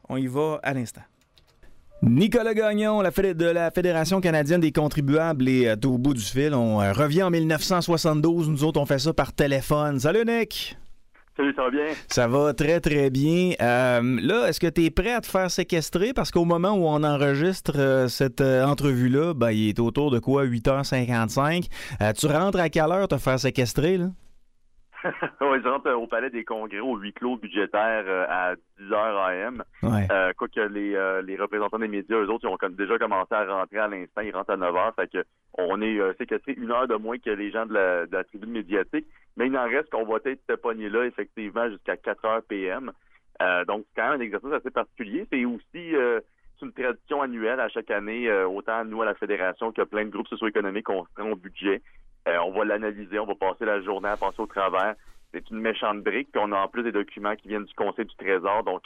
On y va à l'instant. Nicolas Gagnon, de la Fédération canadienne des contribuables, est au bout du fil. On revient en 1972. Nous autres, on fait ça par téléphone. Salut, Nick! Salut, ça va bien? Ça va très, très bien. Là, est-ce que tu es prêt à te faire séquestrer? Parce qu'au moment où on enregistre cette entrevue-là, il est autour de quoi? 8h55. Tu rentres à quelle heure te faire séquestrer, là? Oui, je rentre au Palais des Congrès au huis clos budgétaire à 10h AM. Ouais. Quoique les représentants des médias, eux autres, ils ont déjà commencé à rentrer à l'instant. Ils rentrent à 9h. Fait que on est séquestré 1 heure de moins que les gens de la tribune médiatique. Mais il en reste qu'on va être pogné là, effectivement, jusqu'à 4h PM. Donc, c'est quand même un exercice assez particulier. C'est aussi c'est une tradition annuelle à chaque année, autant nous à la Fédération que plein de groupes socio-économiques on se prend au budget. On va l'analyser, on va passer la journée à passer au travers. C'est une méchante brique, puis on a en plus des documents qui viennent du Conseil du Trésor, donc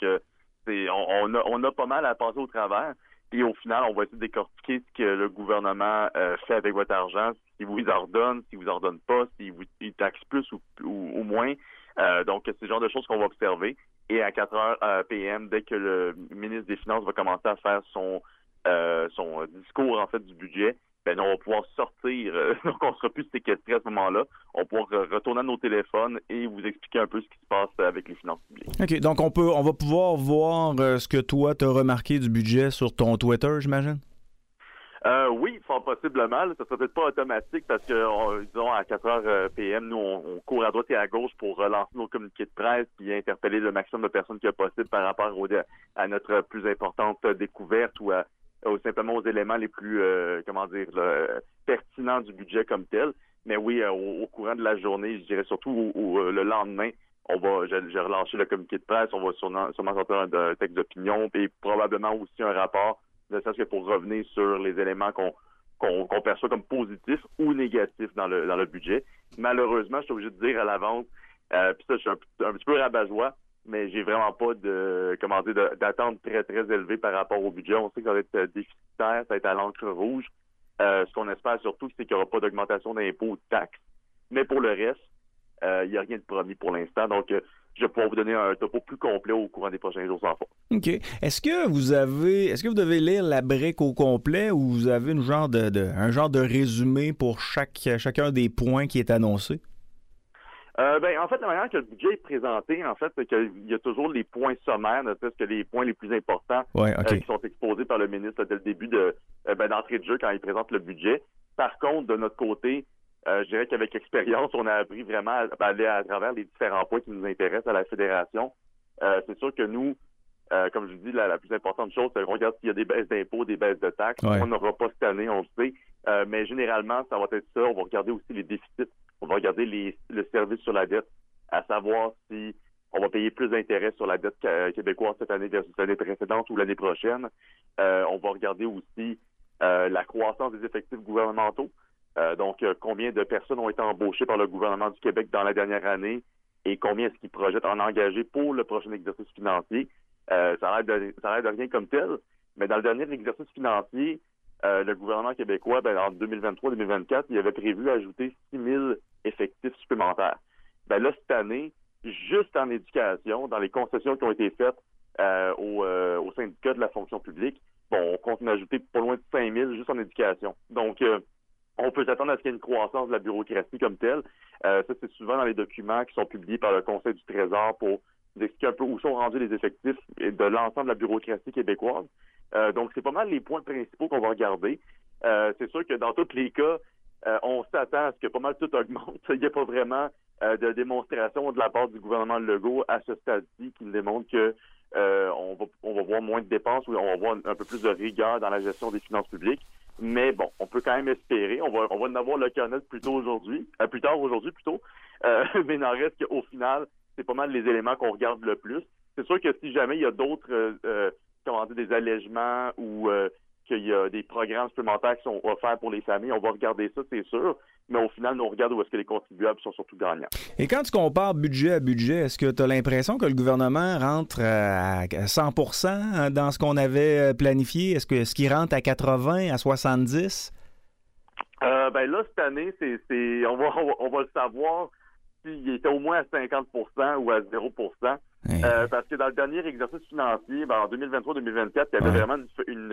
on a pas mal à passer au travers. Puis au final, on va essayer de décortiquer ce que le gouvernement fait avec votre argent, si vous ordonne, si vous ordonne pas, si vous il taxe plus ou moins. Donc c'est le genre de choses qu'on va observer. Et à 4h PM, dès que le ministre des Finances va commencer à faire son discours en fait du budget, on va pouvoir sortir, donc on sera plus séquestré à ce moment-là. On va pouvoir retourner à nos téléphones et vous expliquer un peu ce qui se passe avec les finances publiques. OK, donc on va pouvoir voir ce que toi t'as remarqué du budget sur ton Twitter, j'imagine? Oui, fort possiblement. Ça ne sera peut-être pas automatique parce que, disons, à 4h PM, nous, on court à droite et à gauche pour relancer nos communiqués de presse et interpeller le maximum de personnes que possible par rapport à notre plus importante découverte ou simplement aux éléments les plus, pertinents du budget comme tel. Mais oui, au courant de la journée, je dirais surtout le lendemain, j'ai relâché le communiqué de presse, on va sûrement sortir un texte d'opinion et probablement aussi un rapport, ne serait-ce que pour revenir sur les éléments qu'on perçoit comme positifs ou négatifs dans le budget. Malheureusement, je suis obligé de dire à l'avance, puis ça, je suis un petit peu rabat-joie, mais j'ai vraiment pas d'attente très, très élevée par rapport au budget. On sait que ça va être déficitaire, ça va être à l'encre rouge. Ce qu'on espère surtout, c'est qu'il n'y aura pas d'augmentation d'impôts ou de taxes. Mais pour le reste, il n'y a rien de promis pour l'instant. Donc, je vais pouvoir vous donner un topo plus complet au courant des prochains jours sans faute. OK. Est-ce que vous devez lire la brique au complet ou vous avez un genre de résumé pour chacun des points qui est annoncé? En fait, la manière que le budget est présenté, en fait, c'est qu'il y a toujours les points sommaires, ne serait-ce que les points les plus importants qui sont exposés par le ministre dès le début d'entrée de jeu quand il présente le budget. Par contre, de notre côté, je dirais qu'avec expérience, on a appris vraiment à aller à travers les différents points qui nous intéressent à la Fédération. C'est sûr que nous, comme je vous dis, la plus importante chose, c'est qu'on regarde s'il y a des baisses d'impôts, des baisses de taxes. Ouais. On n'aura pas cette année, on le sait. Mais généralement, ça va être ça. On va regarder aussi les déficits. On va regarder le service sur la dette, à savoir si on va payer plus d'intérêts sur la dette québécoise cette année versus l'année précédente ou l'année prochaine. On va regarder aussi la croissance des effectifs gouvernementaux. Donc, combien de personnes ont été embauchées par le gouvernement du Québec dans la dernière année et combien est-ce qu'ils projettent en engager pour le prochain exercice financier. Ça a l'air de rien comme tel, mais dans le dernier exercice financier, le gouvernement québécois, en 2023-2024, il avait prévu ajouter 6 000 effectifs supplémentaires. Là, cette année, juste en éducation, dans les concessions qui ont été faites au syndicat de la fonction publique, on compte en ajouter pas loin de 5 000 juste en éducation. Donc, on peut s'attendre à ce qu'il y ait une croissance de la bureaucratie comme telle. Ça, c'est souvent dans les documents qui sont publiés par le Conseil du Trésor pour nous expliquer un peu où sont rendus les effectifs de l'ensemble de la bureaucratie québécoise. Donc, c'est pas mal les points principaux qu'on va regarder. C'est sûr que dans tous les cas, on s'attend à ce que pas mal tout augmente. Il n'y a pas vraiment de démonstration de la part du gouvernement Legault à ce stade-ci qui nous démontre que on va voir moins de dépenses ou on va voir un peu plus de rigueur dans la gestion des finances publiques. Mais bon, on peut quand même espérer. On va en avoir le cœur net plus tard aujourd'hui. Mais il n'en reste qu'au final, c'est pas mal les éléments qu'on regarde le plus. C'est sûr que si jamais il y a d'autres des allègements ou qu'il y a des programmes supplémentaires qui sont offerts pour les familles, on va regarder ça, c'est sûr. Mais au final, nous, on regarde où est-ce que les contribuables sont surtout gagnants. Et quand tu compares budget à budget, est-ce que tu as l'impression que le gouvernement rentre à 100% dans ce qu'on avait planifié? Est-ce qu'il rentre à 80, à 70? Là, cette année, on va le savoir s'il était au moins à 50% ou à 0%. Parce que dans le dernier exercice financier, en 2023-2024, il y avait vraiment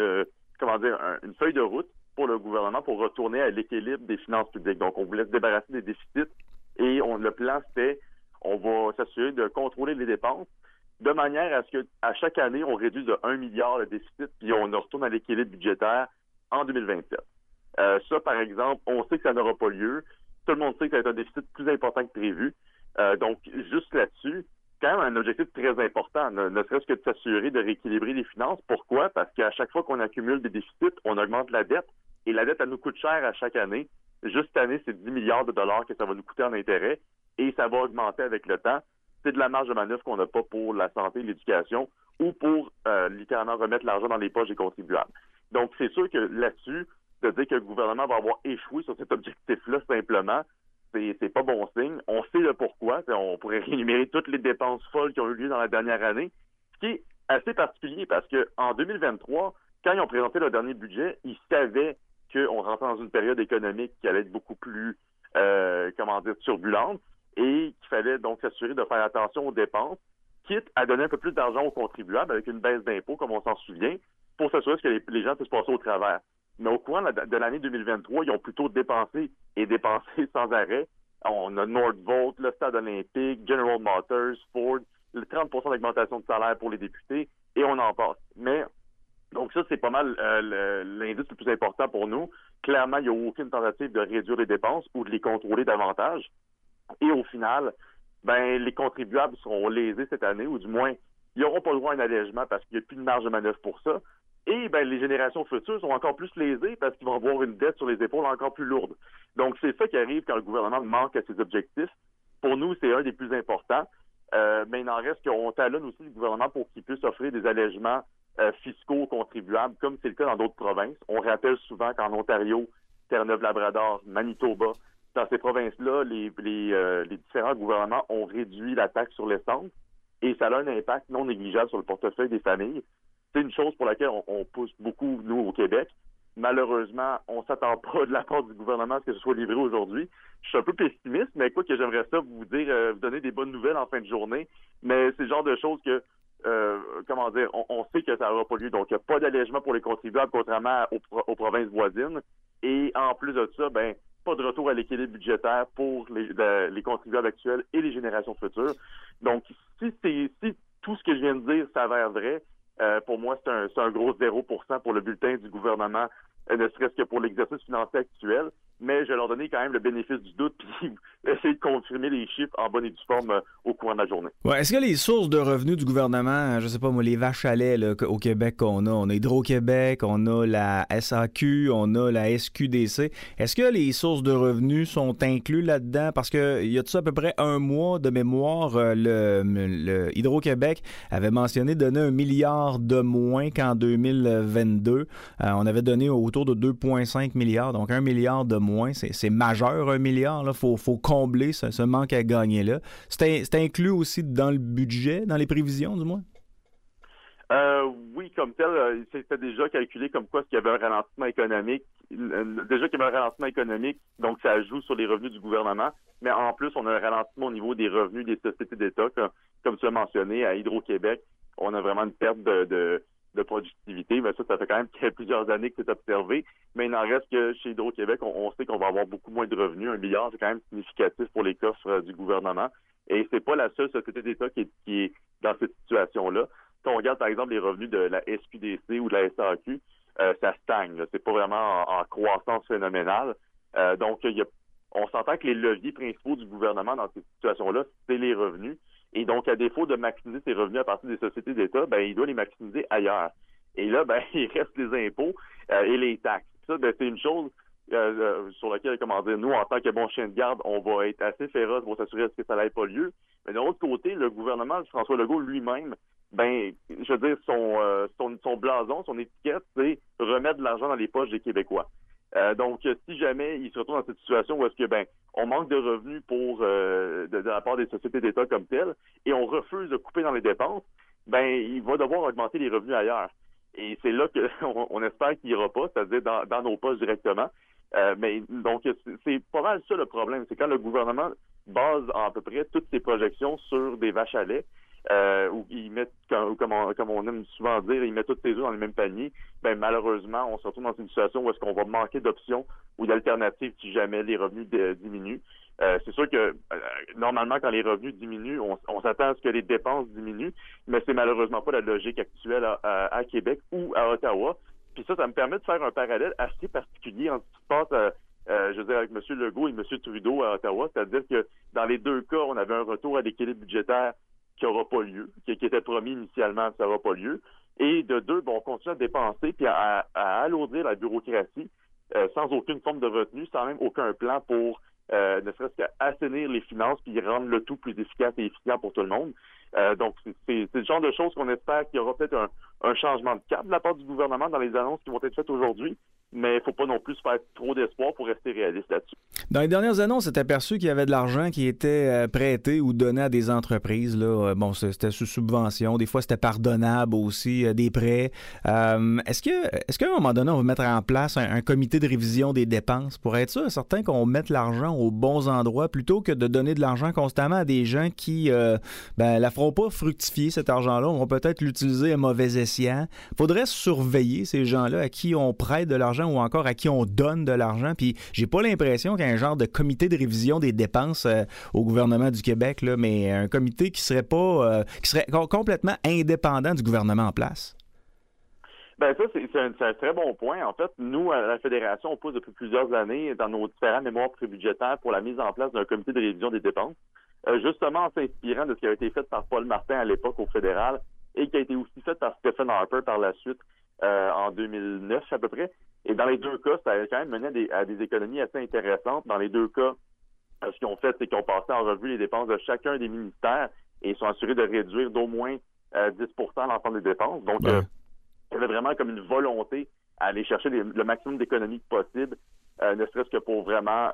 une feuille de route pour le gouvernement pour retourner à l'équilibre des finances publiques. Donc, on voulait se débarrasser des déficits et le plan, c'était on va s'assurer de contrôler les dépenses de manière à ce que à chaque année, on réduise de 1 milliard le déficit puis on retourne à l'équilibre budgétaire en 2027. Ça, par exemple, on sait que ça n'aura pas lieu. Tout le monde sait que ça va être un déficit plus important que prévu. Donc, juste là-dessus, quand même un objectif très important, ne serait-ce que de s'assurer de rééquilibrer les finances. Pourquoi? Parce qu'à chaque fois qu'on accumule des déficits, on augmente la dette et la dette, elle nous coûte cher à chaque année. Juste cette année, c'est 10 milliards de dollars que ça va nous coûter en intérêt et ça va augmenter avec le temps. C'est de la marge de manœuvre qu'on n'a pas pour la santé et l'éducation ou pour littéralement remettre l'argent dans les poches des contribuables. Donc, c'est sûr que là-dessus, de dire que le gouvernement va avoir échoué sur cet objectif-là simplement, c'est pas bon signe. On sait le pourquoi. On pourrait réénumérer toutes les dépenses folles qui ont eu lieu dans la dernière année, ce qui est assez particulier parce qu'en 2023, quand ils ont présenté leur dernier budget, ils savaient qu'on rentrait dans une période économique qui allait être beaucoup plus, turbulente et qu'il fallait donc s'assurer de faire attention aux dépenses, quitte à donner un peu plus d'argent aux contribuables avec une baisse d'impôts, comme on s'en souvient, pour s'assurer que les gens puissent passer au travers. Mais au courant de l'année 2023, ils ont plutôt dépensé et dépensé sans arrêt. On a Nordvolt, le Stade olympique, General Motors, Ford, le 30 d'augmentation de salaire pour les députés, et on en passe. Mais, donc ça, c'est pas mal l'indice le plus important pour nous. Clairement, il n'y a aucune tentative de réduire les dépenses ou de les contrôler davantage. Et au final, les contribuables seront lésés cette année, ou du moins, ils n'auront pas le droit à un allègement parce qu'il n'y a plus de marge de manœuvre pour ça. Et les générations futures sont encore plus lésées parce qu'ils vont avoir une dette sur les épaules encore plus lourde. Donc, c'est ça qui arrive quand le gouvernement manque à ses objectifs. Pour nous, c'est un des plus importants. Mais il en reste qu'on talonne aussi le gouvernement pour qu'il puisse offrir des allègements fiscaux aux contribuables, comme c'est le cas dans d'autres provinces. On rappelle souvent qu'en Ontario, Terre-Neuve-Labrador, Manitoba, dans ces provinces-là, les différents gouvernements ont réduit la taxe sur l'essence et ça a un impact non négligeable sur le portefeuille des familles. C'est une chose pour laquelle on pousse beaucoup, nous, au Québec. Malheureusement, on ne s'attend pas de la part du gouvernement à ce que ce soit livré aujourd'hui. Je suis un peu pessimiste, mais écoute, que j'aimerais ça vous dire, vous donner des bonnes nouvelles en fin de journée. Mais c'est le genre de choses que, on sait que ça n'aura pas lieu. Donc, il n'y a pas d'allègement pour les contribuables, contrairement aux provinces voisines. Et en plus de ça, pas de retour à l'équilibre budgétaire pour les contribuables actuels et les générations futures. Donc, si tout ce que je viens de dire s'avère vrai, pour moi, c'est un gros 0% pour le bulletin du gouvernement, ne serait-ce que pour l'exercice financier actuel. Mais je vais leur donner quand même le bénéfice du doute puis essayer de confirmer les chiffres en bonne et due forme au cours de la journée. Ouais, est-ce que les sources de revenus du gouvernement, je sais pas moi, les vaches à lait là, au Québec qu'on on a Hydro-Québec, on a la SAQ, on a la SQDC, est-ce que les sources de revenus sont inclus là-dedans? Parce que il y a de ça à peu près un mois de mémoire, le Hydro-Québec avait mentionné donner 1 milliard de moins qu'en 2022. On avait donné autour de 2,5 milliards, donc 1 milliard de moins. C'est majeur, 1 milliard. Il faut combler ce manque à gagner-là. C'est inclus aussi dans le budget, dans les prévisions, du moins? Oui, comme tel, c'était déjà calculé comme quoi qu'il y avait un ralentissement économique. Déjà qu'il y avait un ralentissement économique, donc ça joue sur les revenus du gouvernement. Mais en plus, on a un ralentissement au niveau des revenus des sociétés d'État. Comme tu as mentionné, à Hydro-Québec, on a vraiment une perte de productivité. Mais ça fait quand même plusieurs années que c'est observé. Mais il n'en reste que chez Hydro-Québec, on sait qu'on va avoir beaucoup moins de revenus. 1 milliard, c'est quand même significatif pour les coffres du gouvernement. Et c'est pas la seule société d'État qui est dans cette situation-là. Si on regarde, par exemple, les revenus de la SQDC ou de la SAQ, ça stagne. Là. C'est pas vraiment en croissance phénoménale. Donc, on s'entend que les leviers principaux du gouvernement dans cette situation-là, c'est les revenus. Et donc, à défaut de maximiser ses revenus à partir des sociétés d'État, il doit les maximiser ailleurs. Et là, il reste les impôts et les taxes. Ça, c'est une chose sur laquelle, nous, en tant que bon chien de garde, on va être assez féroce pour s'assurer que ça n'ait pas lieu. Mais de l'autre côté, le gouvernement, François Legault lui-même, je veux dire, son blason, son étiquette, c'est remettre de l'argent dans les poches des Québécois. Donc, si jamais il se retrouve dans cette situation où est-ce que on manque de revenus pour de la part des sociétés d'État comme telles, et on refuse de couper dans les dépenses, il va devoir augmenter les revenus ailleurs. Et c'est là qu'on espère qu'il n'ira pas, c'est-à-dire dans nos poches directement. Mais donc, c'est pas mal ça le problème. C'est quand le gouvernement base à peu près toutes ses projections sur des vaches à lait où ils mettent, comme on aime souvent dire, ils mettent tous ses œufs dans le même panier, ben malheureusement, on se retrouve dans une situation où est-ce qu'on va manquer d'options ou d'alternatives si jamais les revenus diminuent. C'est sûr que normalement, quand les revenus diminuent, on s'attend à ce que les dépenses diminuent, mais c'est malheureusement pas la logique actuelle à Québec ou à Ottawa. Puis ça me permet de faire un parallèle assez particulier entre ce qui se passe, je veux dire, avec M. Legault et M. Trudeau à Ottawa, c'est-à-dire que dans les deux cas, on avait un retour à l'équilibre budgétaire qui n'aura pas lieu, qui était promis initialement, ça n'aura pas lieu. Et de deux, on continue à dépenser puis à alourdir la bureaucratie sans aucune forme de retenue, sans même aucun plan pour ne serait-ce qu'à assainir les finances puis rendre le tout plus efficace et efficient pour tout le monde. Donc, c'est le genre de choses qu'on espère qu'il y aura peut-être un changement de cap de la part du gouvernement dans les annonces qui vont être faites aujourd'hui, mais il ne faut pas non plus se faire trop d'espoir pour rester réaliste là-dessus. Dans les dernières annonces, c'est aperçu qu'il y avait de l'argent qui était prêté ou donné à des entreprises. Là. Bon, c'était sous subvention. Des fois, c'était pardonnable aussi, des prêts. Est-ce qu'à un moment donné, on va mettre en place un comité de révision des dépenses pour être sûr certain qu'on mette l'argent aux bons endroits plutôt que de donner de l'argent constamment à des gens qui la feront pas fructifier, cet argent-là. On va peut-être l'utiliser à mauvais escient. Faudrait surveiller ces gens-là à qui on prête de l'argent ou encore à qui on donne de l'argent. Puis j'ai pas l'impression qu'il y a un genre de comité de révision des dépenses au gouvernement du Québec, là, mais un comité qui serait pas qui serait complètement indépendant du gouvernement en place. Ben ça, c'est un très bon point. En fait, nous, à la Fédération, on pousse depuis plusieurs années dans nos différents mémoires prébudgétaires pour la mise en place d'un comité de révision des dépenses, justement en s'inspirant de ce qui a été fait par Paul Martin à l'époque au fédéral et qui a été aussi fait par Stephen Harper par la suite en 2009 à peu près. Et dans les deux cas, ça a quand même mené à des économies assez intéressantes. Dans les deux cas, ce qu'ils ont fait, c'est qu'ils ont passé en revue les dépenses de chacun des ministères et ils sont assurés de réduire d'au moins 10% l'ensemble des dépenses. Donc, il y avait vraiment comme une volonté à aller chercher le maximum d'économies possible, ne serait-ce que pour vraiment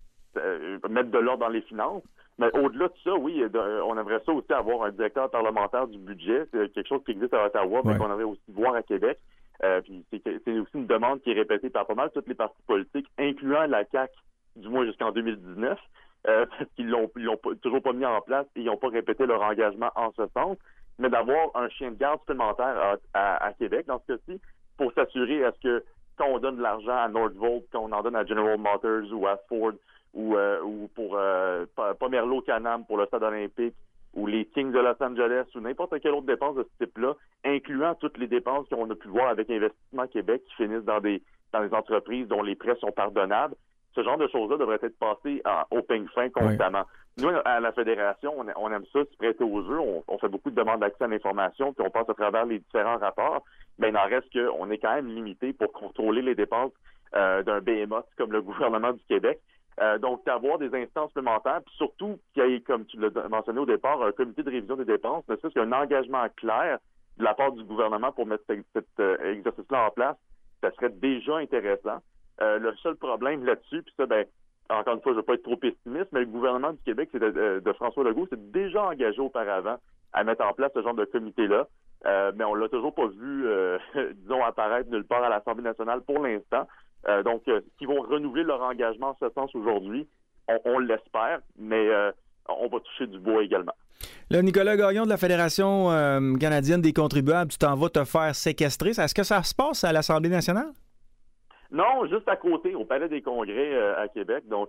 mettre de l'ordre dans les finances. Mais au-delà de ça, oui, on aimerait ça aussi avoir un directeur parlementaire du budget. C'est quelque chose qui existe à Ottawa, mais qu'on aimerait aussi voir à Québec. Puis c'est aussi une demande qui est répétée par pas mal toutes les partis politiques, incluant la CAQ, du moins jusqu'en 2019, parce qu'ils l'ont toujours pas mis en place et ils n'ont pas répété leur engagement en ce sens, mais d'avoir un chien de garde supplémentaire à Québec, dans ce cas-ci, pour s'assurer à ce que quand on donne de l'argent à Northvolt, quand on en donne à General Motors ou à Ford, ou pour Pomerleau Canam pour le stade olympique, ou les Kings de Los Angeles, ou n'importe quelle autre dépense de ce type-là, incluant toutes les dépenses qu'on a pu voir avec Investissement Québec qui finissent dans des entreprises dont les prêts sont pardonnables. Ce genre de choses-là devrait être passé au peigne fin constamment. Oui. Nous, à la Fédération, on aime ça, se prêter aux jeux. On fait beaucoup de demandes d'accès à l'information, puis on passe à travers les différents rapports. Mais il en reste qu'on est quand même limité pour contrôler les dépenses d'un behemoth comme le gouvernement du Québec. Donc, d'avoir des instances supplémentaires, puis surtout qu'il y ait, comme tu l'as mentionné au départ, un comité de révision des dépenses, mais ça, c'est un engagement clair de la part du gouvernement pour mettre cet exercice-là en place, ça serait déjà intéressant. Le seul problème là-dessus, puis ça, encore une fois, je ne veux pas être trop pessimiste, mais le gouvernement du Québec, de François Legault, s'est déjà engagé auparavant à mettre en place ce genre de comité-là, mais on l'a toujours pas vu, disons, apparaître nulle part à l'Assemblée nationale pour l'instant. Donc, s'ils vont renouveler leur engagement en ce sens aujourd'hui, on l'espère, mais on va toucher du bois également. Là, Nicolas Gagnon de la Fédération canadienne des contribuables, tu t'en vas te faire séquestrer. Est-ce que ça se passe à l'Assemblée nationale? Non, juste à côté, au Palais des Congrès à Québec. Donc,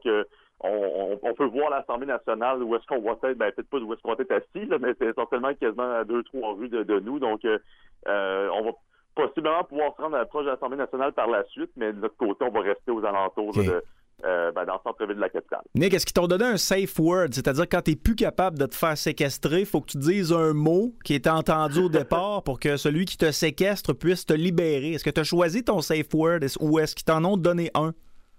on peut voir l'Assemblée nationale où est-ce qu'on va être, peut-être pas où est-ce qu'on est assis, là, mais c'est essentiellement quasiment à 2-3 rues de nous. Donc, on va possiblement pouvoir se rendre proche de l'Assemblée nationale par la suite, mais de notre côté, on va rester aux alentours dans le centre-ville de la capitale. Nick, est-ce qu'ils t'ont donné un safe word? C'est-à-dire quand tu n'es plus capable de te faire séquestrer, il faut que tu dises un mot qui est entendu au départ pour que celui qui te séquestre puisse te libérer. Est-ce que tu as choisi ton safe word ou est-ce qu'ils t'en ont donné un?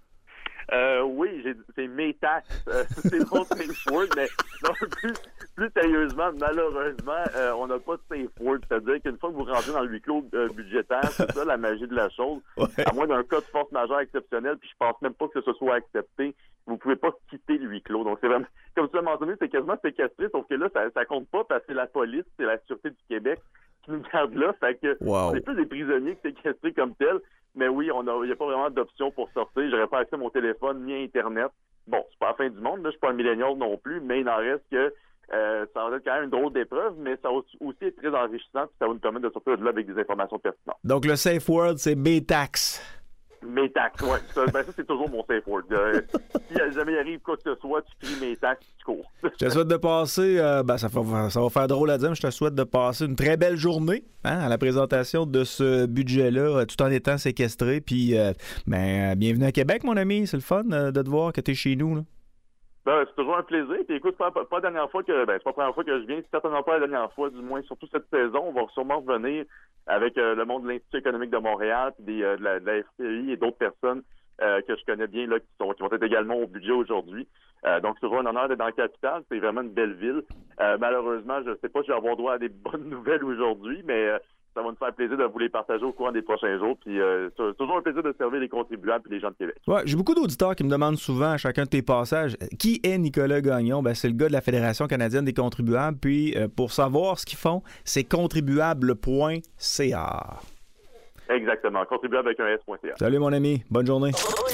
Oui, c'est mes taxes. C'est mon safe word, mais non, plus sérieusement, malheureusement, on n'a pas de safe word. C'est-à-dire qu'une fois que vous rentrez dans le huis clos budgétaire, c'est ça la magie de la chose. Ouais. À moins d'un cas de force majeure exceptionnelle, puis je pense même pas que ce soit accepté, vous pouvez pas quitter le huis clos. Donc c'est vraiment, comme tu l'as mentionné, c'est quasiment séquestré, sauf que là, ça compte pas parce que c'est la police, c'est la Sûreté du Québec qui nous garde là. Fait que c'est plus des prisonniers que séquestrés comme tels. Mais oui, il n'y a pas vraiment d'option pour sortir. J'aurais pas accès à mon téléphone ni à Internet. Bon, c'est pas la fin du monde, là, je suis pas un millénial non plus, mais il en reste que ça va être quand même une drôle d'épreuve, mais ça va aussi être très enrichissant, puis ça va nous permettre de sortir de là avec des informations pertinentes. Donc, le safe word, c'est B-Tax. Mes taxes, oui. Ça, c'est toujours mon safe word. Si jamais il arrive quoi que ce soit, tu cries mes taxes, tu cours. Je te souhaite de passer, ça va faire drôle à dire, mais je te souhaite de passer une très belle journée à la présentation de ce budget-là, tout en étant séquestré. Puis, bienvenue à Québec, mon ami. C'est le fun de te voir que tu es chez nous. Là. C'est toujours un plaisir. Puis écoute, pas la dernière fois que c'est pas la première fois que je viens, c'est certainement pas la dernière fois, du moins surtout cette saison. On va sûrement revenir avec le monde de l'Institut économique de Montréal, puis de la FPI et d'autres personnes que je connais bien là, qui vont être également au budget aujourd'hui. Donc c'est toujours un honneur d'être dans la capitale. C'est vraiment une belle ville. Malheureusement, je ne sais pas si je vais avoir droit à des bonnes nouvelles aujourd'hui, mais ça va nous faire plaisir de vous les partager au courant des prochains jours. Puis c'est toujours un plaisir de servir les contribuables et les gens de Québec. Ouais, j'ai beaucoup d'auditeurs qui me demandent souvent à chacun de tes passages qui est Nicolas Gagnon. C'est le gars de la Fédération canadienne des contribuables. Puis pour savoir ce qu'ils font, c'est contribuable.ca. Exactement. Contribuable avec un S.ca. Salut mon ami. Bonne journée.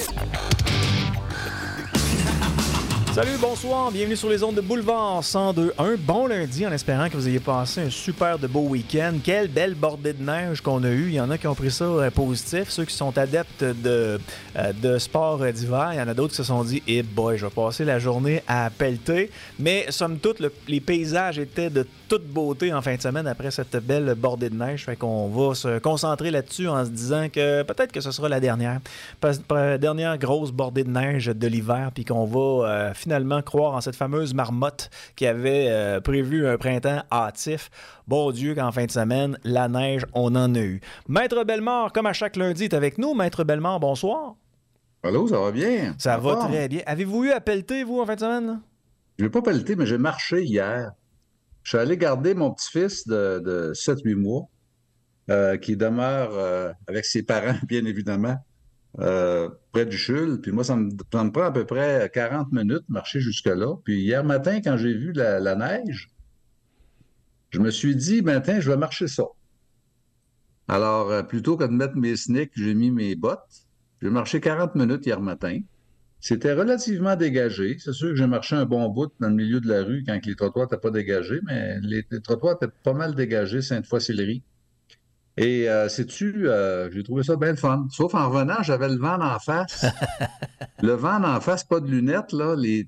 Salut, bonsoir, bienvenue sur les ondes de Boulevard 102. Un bon lundi en espérant que vous ayez passé un super de beau week-end. Quelle belle bordée de neige qu'on a eue. Il y en a qui ont pris ça positif. Ceux qui sont adeptes de sport d'hiver, il y en a d'autres qui se sont dit « Eh boy, je vais passer la journée à pelleter ». Mais somme toute, les paysages étaient de toute beauté en fin de semaine après cette belle bordée de neige. Fait qu'on va se concentrer là-dessus en se disant que peut-être que ce sera la dernière grosse bordée de neige de l'hiver, puis qu'on va finalement croire en cette fameuse marmotte qui avait prévu un printemps hâtif. Bon Dieu qu'en fin de semaine, la neige, on en a eu. Maître Bellemare, comme à chaque lundi, est avec nous. Maître Bellemare, bonsoir. Allô, ça va bien? Ça va très bien. Avez-vous eu à pelleter, vous, en fin de semaine? Là? Je n'ai pas pelleté, mais j'ai marché hier. Je suis allé garder mon petit-fils de 7-8 mois, qui demeure avec ses parents, bien évidemment, près du CHUL. Puis moi, ça me prend à peu près 40 minutes de marcher jusque-là. Puis hier matin, quand j'ai vu la neige, je me suis dit, tiens, je vais marcher ça. Alors, plutôt que de mettre mes sneaks, j'ai mis mes bottes. J'ai marché 40 minutes hier matin. C'était relativement dégagé. C'est sûr que j'ai marché un bon bout dans le milieu de la rue quand les trottoirs n'étaient pas dégagés, mais les trottoirs étaient pas mal dégagés, Sainte-Foy-Sillery. Et sais-tu, j'ai trouvé ça bien le fun. Sauf en revenant, j'avais le vent d'en face. Le vent d'en face, pas de lunettes, là. Les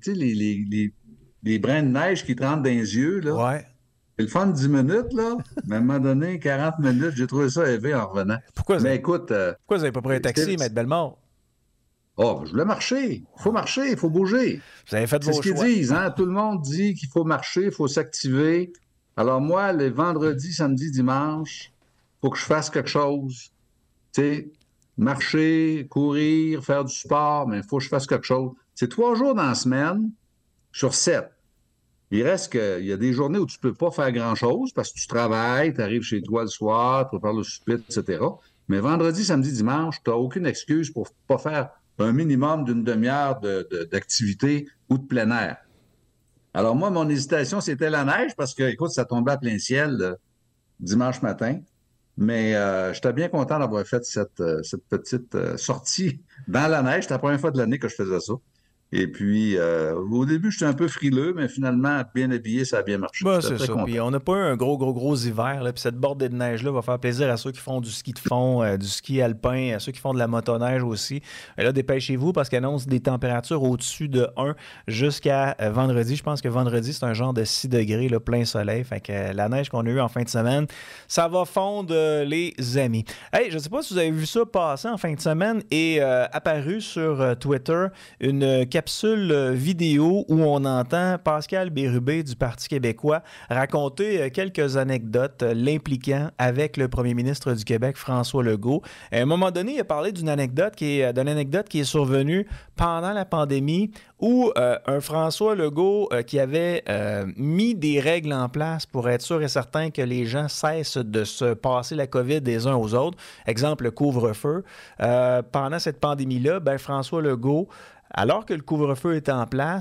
brins de neige qui te rentrent dans les yeux, là. Ouais. C'est le fun de 10 minutes, là. Mais à un moment donné, 40 minutes, j'ai trouvé ça élevé en revenant. Pourquoi vous n'avez pas pris un taxi, Maître Bellemare? Je voulais marcher. Il faut marcher, il faut bouger. Vous avez fait vos choix. C'est ce qu'ils disent, hein? Tout le monde dit qu'il faut marcher, il faut s'activer. Alors moi, les vendredis, samedi, dimanche, il faut que je fasse quelque chose. Tu sais, marcher, courir, faire du sport, mais il faut que je fasse quelque chose. C'est 3 jours dans la semaine sur 7. Il reste qu'il y a des journées où tu peux pas faire grand-chose parce que tu travailles, tu arrives chez toi le soir, tu prépares le souper, etc. Mais vendredi, samedi, dimanche, tu n'as aucune excuse pour pas faire un minimum d'une demi-heure d'activité ou de plein air. Alors moi, mon hésitation, c'était la neige parce que, écoute, ça tombait à plein ciel dimanche matin. Mais j'étais bien content d'avoir fait cette petite sortie dans la neige. C'était la première fois de l'année que je faisais ça. Et puis, au début, j'étais un peu frileux, mais finalement, bien habillé, ça a bien marché. C'est ça. Puis on n'a pas eu un gros hiver. Là, puis cette bordée de neige-là va faire plaisir à ceux qui font du ski de fond, du ski alpin, à ceux qui font de la motoneige aussi. Et là, dépêchez-vous parce qu'elle annonce des températures au-dessus de 1 jusqu'à vendredi. Je pense que vendredi, c'est un genre de 6 degrés, là, plein soleil. Fait que la neige qu'on a eue en fin de semaine, ça va fondre, les amis. Hey, je ne sais pas si vous avez vu ça passer en fin de semaine et apparu sur Twitter une capsule vidéo où on entend Pascal Bérubé du Parti québécois raconter quelques anecdotes l'impliquant avec le premier ministre du Québec, François Legault. À un moment donné, il a parlé d'une anecdote qui est survenue pendant la pandémie où un François Legault qui avait mis des règles en place pour être sûr et certain que les gens cessent de se passer la COVID des uns aux autres. Exemple, le couvre-feu. Pendant cette pandémie-là, François Legault, alors que le couvre-feu était en place,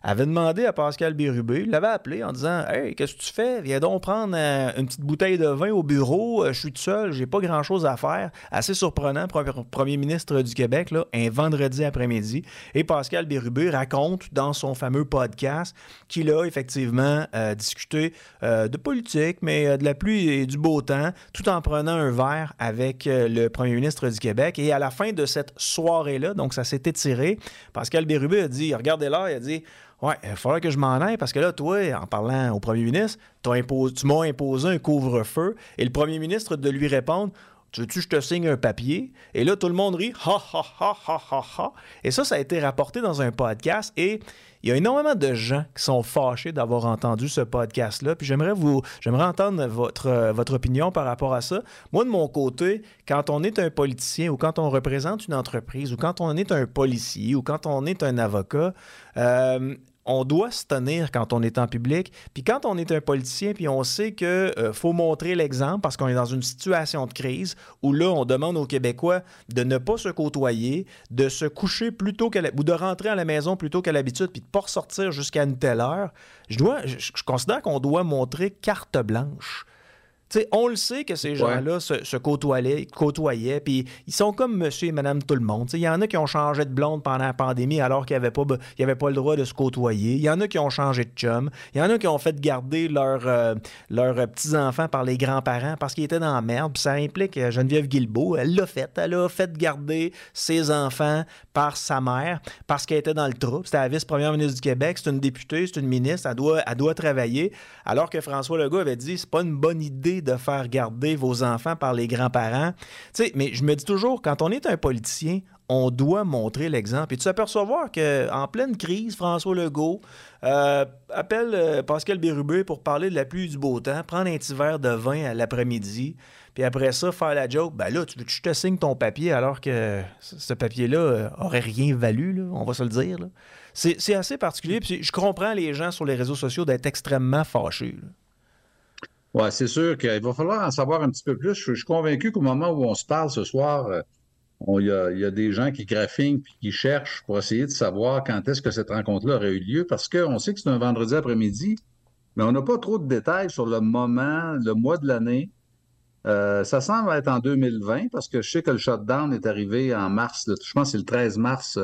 avait demandé à Pascal Bérubé, il l'avait appelé en disant « Hey, qu'est-ce que tu fais? Viens donc prendre une petite bouteille de vin au bureau. Je suis tout seul, j'ai pas grand-chose à faire. » Assez surprenant, premier ministre du Québec, là, un vendredi après-midi. Et Pascal Bérubé raconte dans son fameux podcast qu'il a effectivement discuté de politique, mais de la pluie et du beau temps, tout en prenant un verre avec le premier ministre du Québec. Et à la fin de cette soirée-là, donc ça s'est étiré, Pascal Bérubé a dit, regardez là, il a dit « Ouais, il faudrait que je m'en aille parce que là, toi, en parlant au premier ministre, tu m'as imposé un couvre-feu. » Et le premier ministre de lui répondre « Tu veux-tu que je te signe un papier? » Et là, tout le monde rit « Ha, ha, ha, ha, ha, ha. » Et ça a été rapporté dans un podcast et il y a énormément de gens qui sont fâchés d'avoir entendu ce podcast-là. Puis j'aimerais entendre votre opinion par rapport à ça. Moi, de mon côté, quand on est un politicien ou quand on représente une entreprise ou quand on est un policier ou quand on est un avocat, on doit se tenir quand on est en public. Puis quand on est un politicien, puis on sait qu'il faut montrer l'exemple parce qu'on est dans une situation de crise où là, on demande aux Québécois de ne pas se côtoyer, de se coucher ou de rentrer à la maison plus tôt qu'à l'habitude, puis de ne pas ressortir jusqu'à une telle heure. Je considère qu'on doit montrer carte blanche. T'sais, on le sait que ces gens-là se côtoyaient, puis ils sont comme monsieur et madame tout le monde. Il y en a qui ont changé de blonde pendant la pandémie alors qu'il n'y avait pas le droit de se côtoyer. Il y en a qui ont changé de chum. Il y en a qui ont fait garder leurs petits-enfants par les grands-parents parce qu'ils étaient dans la merde. Puis ça implique Geneviève Guilbeault. Elle l'a fait. Elle a fait garder ses enfants par sa mère parce qu'elle était dans le trouble. C'était la vice-première ministre du Québec. C'est une députée, c'est une ministre. Elle doit travailler. Alors que François Legault avait dit c'est pas une bonne idée de faire garder vos enfants par les grands-parents. Mais je me dis toujours, quand on est un politicien, on doit montrer l'exemple. Et tu s'apercevoir qu'en pleine crise, François Legault appelle Pascal Bérubé pour parler de la pluie et du beau temps, prendre un petit verre de vin à l'après-midi, puis après ça, faire la joke, ben là, tu veux que je te signe ton papier alors que ce papier-là aurait rien valu, là, on va se le dire. Là. C'est assez particulier, puis je comprends les gens sur les réseaux sociaux d'être extrêmement fâchés. Oui, c'est sûr qu'il va falloir en savoir un petit peu plus. Je suis convaincu qu'au moment où on se parle ce soir, il y a des gens qui graffinent puis qui cherchent pour essayer de savoir quand est-ce que cette rencontre-là aurait eu lieu, parce qu'on sait que c'est un vendredi après-midi, mais on n'a pas trop de détails sur le moment, le mois de l'année. Ça semble être en 2020, parce que je sais que le shutdown est arrivé en mars, je pense que c'est le 13 mars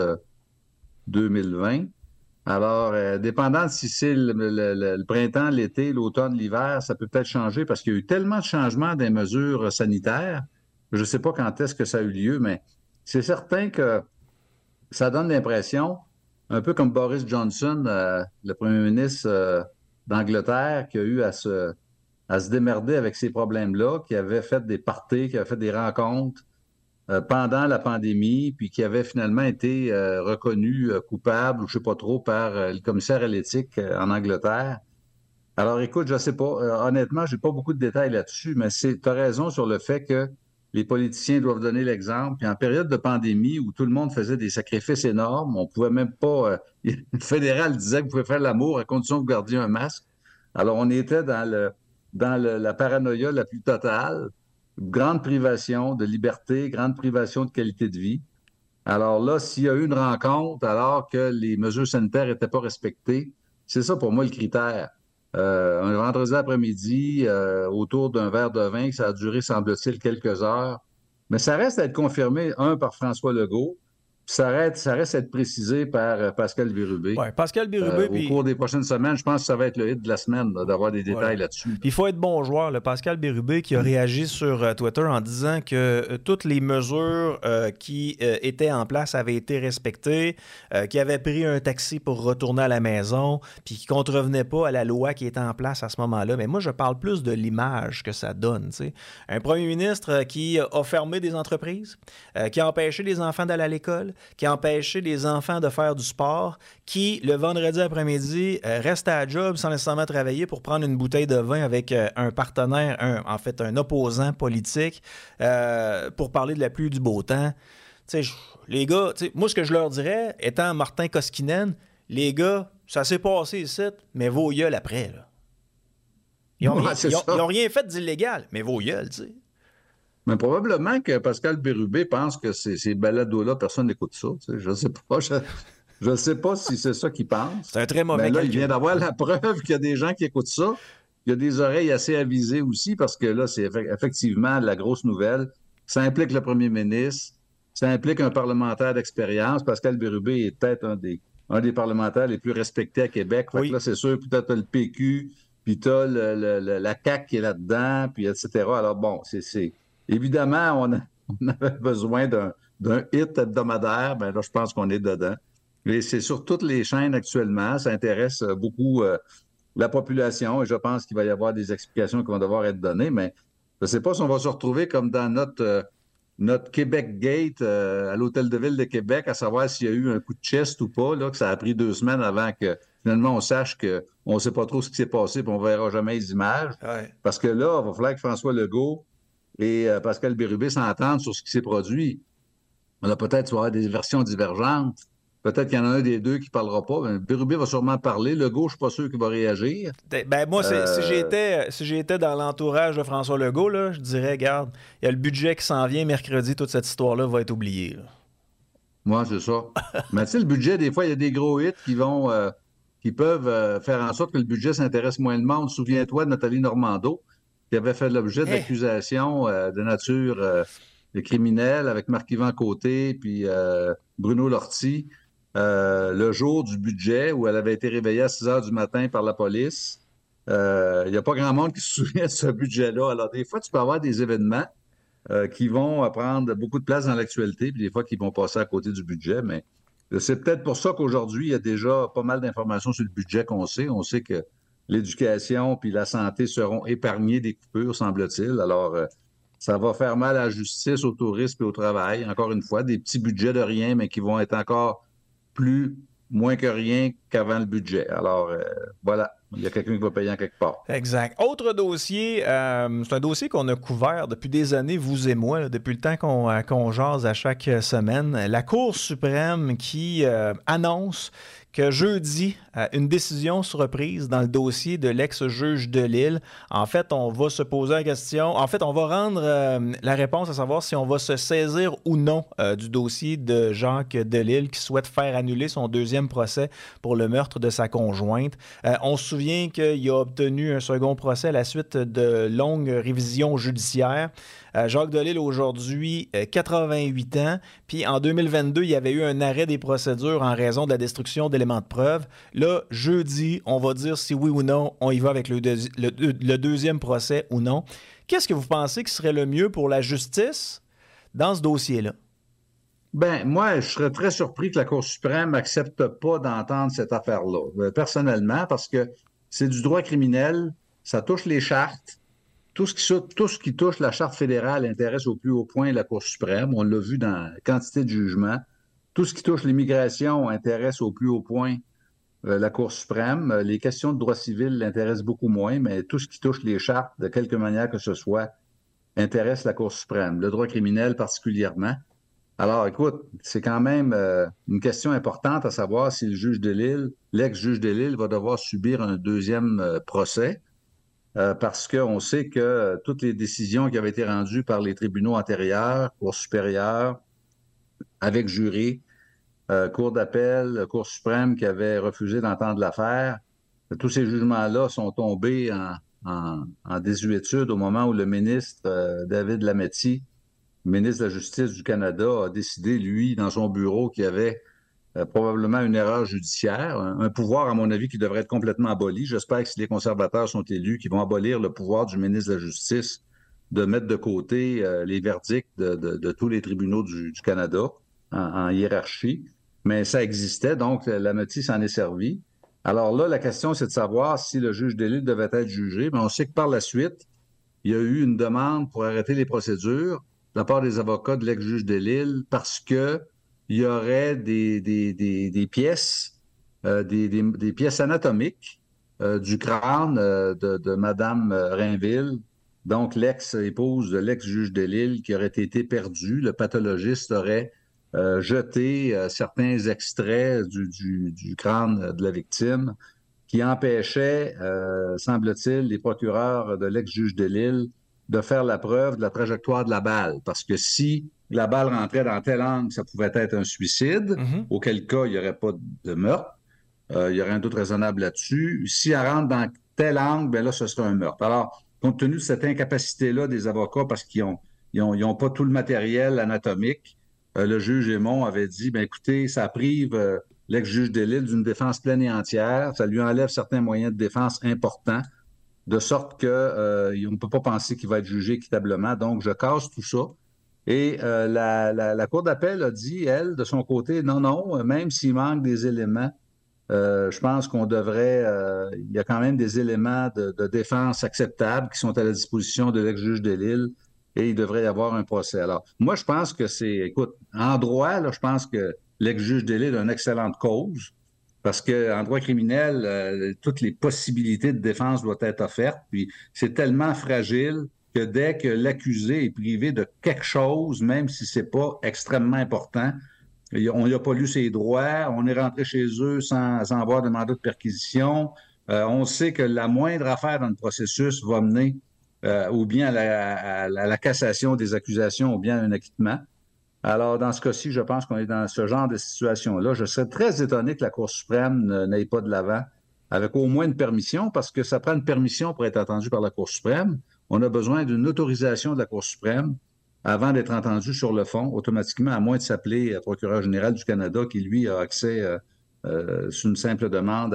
2020. Alors, dépendant de si c'est le printemps, l'été, l'automne, l'hiver, ça peut peut-être changer parce qu'il y a eu tellement de changements des mesures sanitaires. Je ne sais pas quand est-ce que ça a eu lieu, mais c'est certain que ça donne l'impression, un peu comme Boris Johnson, le premier ministre d'Angleterre, qui a eu à se démerder avec ces problèmes-là, qui avait fait des parties, qui avait fait des rencontres pendant la pandémie, puis qui avait finalement été reconnu coupable, ou je sais pas trop, par le commissaire à l'éthique en Angleterre. Alors écoute, je sais pas, honnêtement, j'ai pas beaucoup de détails là-dessus, mais tu as raison sur le fait que les politiciens doivent donner l'exemple. Puis en période de pandémie où tout le monde faisait des sacrifices énormes, on pouvait même pas... le fédéral disait que vous pouvez faire l'amour à condition que vous gardiez un masque. Alors on était dans la paranoïa la plus totale. Grande privation de liberté, grande privation de qualité de vie. Alors là, s'il y a eu une rencontre alors que les mesures sanitaires n'étaient pas respectées, c'est ça pour moi le critère. Un vendredi après-midi, autour d'un verre de vin, que ça a duré, semble-t-il, quelques heures. Mais ça reste à être confirmé, par François Legault, puis ça reste à être précisé par Pascal Bérubé. Oui, Pascal Bérubé. Au cours des prochaines semaines, je pense que ça va être le hit de la semaine, là, d'avoir des détails là-dessus. Il faut être bon joueur. Le Pascal Bérubé qui a réagi sur Twitter en disant que toutes les mesures qui étaient en place avaient été respectées, qu'il avait pris un taxi pour retourner à la maison, puis qu'il ne contrevenait pas à la loi qui était en place à ce moment-là. Mais moi, je parle plus de l'image que ça donne. T'sais. Un premier ministre qui a fermé des entreprises, qui a empêché les enfants d'aller à l'école, qui a empêché les enfants de faire du sport, qui, le vendredi après-midi, reste à la job sans nécessairement travailler pour prendre une bouteille de vin avec un partenaire, un opposant politique, pour parler de la pluie du beau temps. Les gars, moi, ce que je leur dirais, étant Martin Koskinen, les gars, ça s'est passé ici, mais vos gueules après. Là. Ils n'ont rien fait d'illégal, mais vos gueules, tu sais. Mais probablement que Pascal Bérubé pense que ces balados-là, personne n'écoute ça. Tu sais, je sais pas. Je ne sais pas si c'est ça qu'il pense. C'est un très mauvais Mais là, calcul. il vient d'avoir la preuve qu'il y a des gens qui écoutent ça. Il y a des oreilles assez avisées aussi, parce que là, c'est effectivement la grosse nouvelle. Ça implique le premier ministre, ça implique un parlementaire d'expérience. Pascal Bérubé est peut-être un des parlementaires les plus respectés à Québec. Fait que Oui. là, c'est sûr, peut-être t'as le PQ, puis t'as la CAQ qui est là-dedans, puis etc. Alors bon, évidemment, on avait besoin d'un hit hebdomadaire. Ben là, je pense qu'on est dedans. Mais c'est sur toutes les chaînes actuellement. Ça intéresse beaucoup la population et je pense qu'il va y avoir des explications qui vont devoir être données. Mais je ne sais pas si on va se retrouver comme dans notre Québec Gate à l'Hôtel de Ville de Québec, à savoir s'il y a eu un coup de chest ou pas, là, que ça a pris 2 semaines avant que finalement on sache qu'on ne sait pas trop ce qui s'est passé et on ne verra jamais les images. Ouais. Parce que là, il va falloir que François Legault et Pascal Bérubé s'entendent sur ce qui s'est produit. Là, peut-être qu'il va y avoir des versions divergentes. Peut-être qu'il y en a un des deux qui ne parlera pas. Mais Bérubé va sûrement parler. Legault, je ne suis pas sûr qu'il va réagir. Ben moi, si Euh, j'étais dans l'entourage de François Legault, là, je dirais, regarde, il y a le budget qui s'en vient mercredi, toute cette histoire-là va être oubliée. Là. Moi, c'est ça. Mais tu sais, le budget, des fois, il y a des gros hits qui peuvent faire en sorte que le budget s'intéresse moins de monde. Souviens-toi de Nathalie Normando, qui avait fait l'objet Eh, d'accusations de nature criminelle avec Marc-Yvan Côté puis Bruno Lortie, le jour du budget où elle avait été réveillée à 6 heures du matin par la police. Il n'y a pas grand monde qui se souvient de ce budget-là. Alors, des fois, tu peux avoir des événements qui vont prendre beaucoup de place dans l'actualité, puis des fois qui vont passer à côté du budget. Mais c'est peut-être pour ça qu'aujourd'hui, il y a déjà pas mal d'informations sur le budget qu'on sait. On sait que l'éducation puis la santé seront épargnés des coupures, semble-t-il. Alors, ça va faire mal à la justice, au tourisme et au travail. Encore une fois, des petits budgets de rien, mais qui vont être encore plus, moins que rien qu'avant le budget. Alors, voilà, il y a quelqu'un qui va payer en quelque part. exact. Autre dossier, c'est un dossier qu'on a couvert depuis des années, vous et moi, là, depuis le temps qu'on jase à chaque semaine. La Cour suprême qui annonce que jeudi, une décision sera prise dans le dossier de l'ex-juge Delisle. En fait, on va se poser la question. En fait, on va rendre la réponse à savoir si on va se saisir ou non du dossier de Jacques Delisle qui souhaite faire annuler son deuxième procès pour le meurtre de sa conjointe. On se souvient qu'il a obtenu un second procès à la suite de longues révisions judiciaires. Jacques Delisle, aujourd'hui, 88 ans. Puis en 2022, il y avait eu un arrêt des procédures en raison de la destruction d'éléments de preuve. Là, jeudi, on va dire si oui ou non, on y va avec le deuxième procès ou non. Qu'est-ce que vous pensez qui serait le mieux pour la justice dans ce dossier-là? Ben, moi, je serais très surpris que la Cour suprême n'accepte pas d'entendre cette affaire-là, personnellement, parce que c'est du droit criminel, ça touche les chartes. Tout ce qui touche la Charte fédérale intéresse au plus haut point la Cour suprême. On l'a vu dans la quantité de jugements. Tout ce qui touche l'immigration intéresse au plus haut point la Cour suprême. Les questions de droit civil l'intéressent beaucoup moins, mais tout ce qui touche les chartes, de quelque manière que ce soit, intéresse la Cour suprême. Le droit criminel particulièrement. Alors, écoute, c'est quand même une question importante à savoir si le juge Delisle, l'ex-juge Delisle, va devoir subir un deuxième procès. Parce qu'on sait que toutes les décisions qui avaient été rendues par les tribunaux antérieurs, Cour supérieure, avec jury, Cour d'appel, Cour suprême qui avait refusé d'entendre l'affaire, tous ces jugements-là sont tombés en désuétude au moment où le ministre David Lametti, ministre de la Justice du Canada, a décidé, lui, dans son bureau, qu'il y avait probablement une erreur judiciaire, un pouvoir, à mon avis, qui devrait être complètement aboli. J'espère que si les conservateurs sont élus, qu'ils vont abolir le pouvoir du ministre de la Justice de mettre de côté les verdicts de tous les tribunaux du Canada en hiérarchie. Mais ça existait, donc Lametti s'en est servi. Alors là, la question, c'est de savoir si le juge Delisle devait être jugé. Mais on sait que par la suite, il y a eu une demande pour arrêter les procédures de la part des avocats de l'ex-juge Delisle parce que il y aurait des pièces, des pièces anatomiques du crâne de Mme Rainville, donc l'ex-épouse de l'ex-juge Delisle, qui aurait été perdue. Le pathologiste aurait jeté certains extraits du crâne de la victime qui empêchaient, semble-t-il, les procureurs de l'ex-juge Delisle de faire la preuve de la trajectoire de la balle. Parce que si la balle rentrait dans tel angle, ça pouvait être un suicide, auquel cas, il n'y aurait pas de meurtre. Il y aurait un doute raisonnable là-dessus. Si elle rentre dans tel angle, bien là, ce serait un meurtre. Alors, compte tenu de cette incapacité-là des avocats, parce qu'ils n'ont pas tout le matériel anatomique, le juge Aymon avait dit, bien écoutez, ça prive l'ex-juge Delisle d'une défense pleine et entière, ça lui enlève certains moyens de défense importants, de sorte qu'on ne peut pas penser qu'il va être jugé équitablement. Donc, je casse tout ça. Et la Cour d'appel a dit, elle, de son côté, non, même s'il manque des éléments, je pense qu'on devrait... il y a quand même des éléments de défense acceptables qui sont à la disposition de l'ex-juge Delisle et il devrait y avoir un procès. Alors, moi, je pense que écoute, en droit, là, je pense que l'ex-juge Delisle a une excellente cause parce qu'en droit criminel, toutes les possibilités de défense doivent être offertes. Puis, c'est tellement fragile que dès que l'accusé est privé de quelque chose, même si c'est pas extrêmement important, on n'a pas lu ses droits, on est rentré chez eux sans avoir de mandat de perquisition. On sait que la moindre affaire dans le processus va mener ou bien à la cassation des accusations ou bien à un acquittement. Alors, dans ce cas-ci, je pense qu'on est dans ce genre de situation-là. Je serais très étonné que la Cour suprême n'aille pas de l'avant avec au moins une permission, parce que ça prend une permission pour être entendu par la Cour suprême. On a besoin d'une autorisation de la Cour suprême avant d'être entendu sur le fond, automatiquement, à moins de s'appeler procureur général du Canada, qui, lui, a accès, sur une simple demande,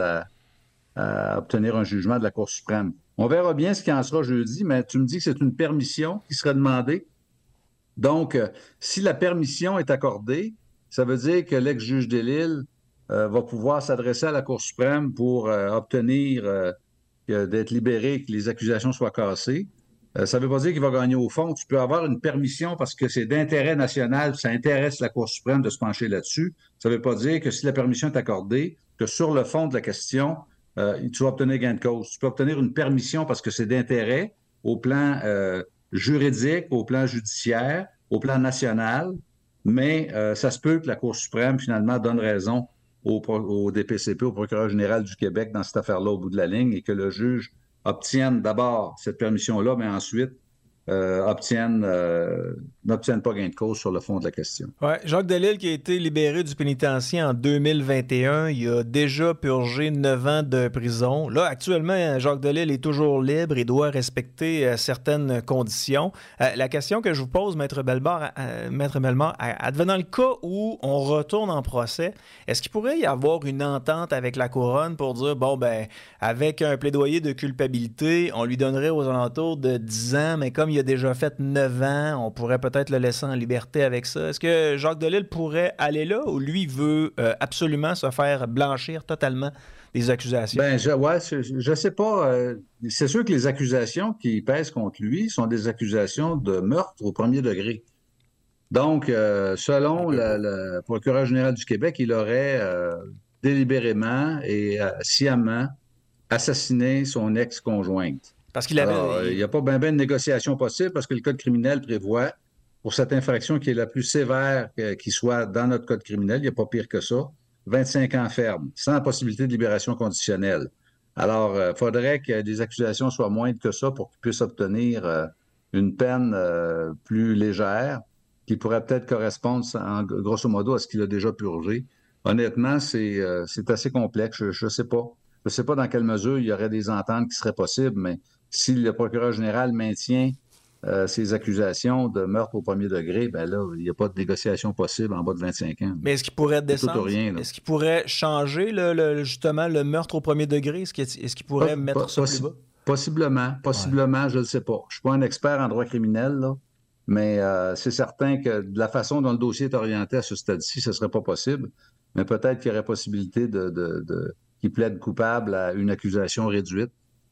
à obtenir un jugement de la Cour suprême. On verra bien ce qu'il en sera jeudi, mais tu me dis que c'est une permission qui serait demandée. Donc, si la permission est accordée, ça veut dire que l'ex-juge Delisle va pouvoir s'adresser à la Cour suprême pour obtenir d'être libéré, que les accusations soient cassées. Ça ne veut pas dire qu'il va gagner au fond. Tu peux avoir une permission parce que c'est d'intérêt national, ça intéresse la Cour suprême de se pencher là-dessus. Ça ne veut pas dire que si la permission est accordée, que sur le fond de la question, tu vas obtenir gain de cause. Tu peux obtenir une permission parce que c'est d'intérêt au plan juridique, au plan judiciaire, au plan national, mais ça se peut que la Cour suprême, finalement, donne raison au DPCP, au procureur général du Québec, dans cette affaire-là, au bout de la ligne, et que le juge obtiennent d'abord cette permission-là, mais ensuite n'obtiennent pas gain de cause sur le fond de la question. Ouais, Jacques Delisle, qui a été libéré du pénitencier en 2021, il a déjà purgé 9 ans de prison. Là, actuellement, Jacques Delisle est toujours libre et doit respecter certaines conditions. La question que je vous pose, Maître Bellemare, advenant le cas où on retourne en procès, est-ce qu'il pourrait y avoir une entente avec la Couronne pour dire, bon, ben, avec un plaidoyer de culpabilité, on lui donnerait aux alentours de 10 ans, mais comme il a déjà fait 9 ans, on pourrait peut-être le laisser en liberté avec ça. Est-ce que Jacques Delisle pourrait aller là ou lui veut absolument se faire blanchir totalement des accusations? Ben, je sais pas. C'est sûr que les accusations qui pèsent contre lui sont des accusations de meurtre au premier degré. Donc, selon le procureur général du Québec, il aurait délibérément et sciemment assassiné son ex-conjointe. Parce qu'il avait... Il n'y a pas bien de négociation possible parce que le Code criminel prévoit, pour cette infraction qui est la plus sévère qui soit dans notre Code criminel, il n'y a pas pire que ça, 25 ans ferme, sans possibilité de libération conditionnelle. Alors, il faudrait que des accusations soient moindres que ça pour qu'il puisse obtenir une peine plus légère qui pourrait peut-être correspondre, grosso modo, à ce qu'il a déjà purgé. Honnêtement, c'est assez complexe. Je ne sais pas. Je ne sais pas dans quelle mesure il y aurait des ententes qui seraient possibles, mais si le procureur général maintient ces accusations de meurtre au premier degré, ben là, il n'y a pas de négociation possible en bas de 25 ans. Mais est-ce qu'il pourrait descendre? Tout ou rien, est-ce qu'il pourrait changer justement le meurtre au premier degré? Est-ce qu'il pourrait mettre ça plus bas? Possiblement, ouais. Je ne le sais pas. Je ne suis pas un expert en droit criminel, là, mais c'est certain que de la façon dont le dossier est orienté à ce stade-ci, ce ne serait pas possible. Mais peut-être qu'il y aurait possibilité qu'il plaide coupable à une accusation réduite.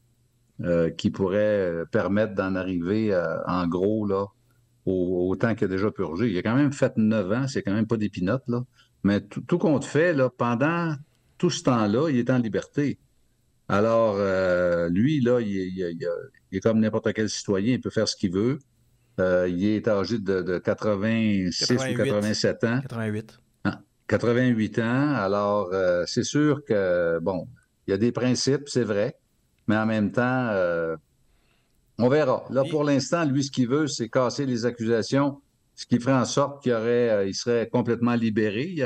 Qui pourrait permettre d'en arriver, en gros, là, au temps qu'il a déjà purgé. Il a quand même fait 9 ans, c'est quand même pas des pinottes, là. Mais tout compte fait, là, pendant tout ce temps-là, il est en liberté. Alors, lui, là, il est comme n'importe quel citoyen, il peut faire ce qu'il veut. Il est âgé de 86 88. Ou 87 ans. 88. 88 ans. Alors, c'est sûr que, bon, il y a des principes, c'est vrai. Mais en même temps, on verra. Là, pour l'instant, lui, ce qu'il veut, c'est casser les accusations ce qui ferait en sorte il serait complètement libéré.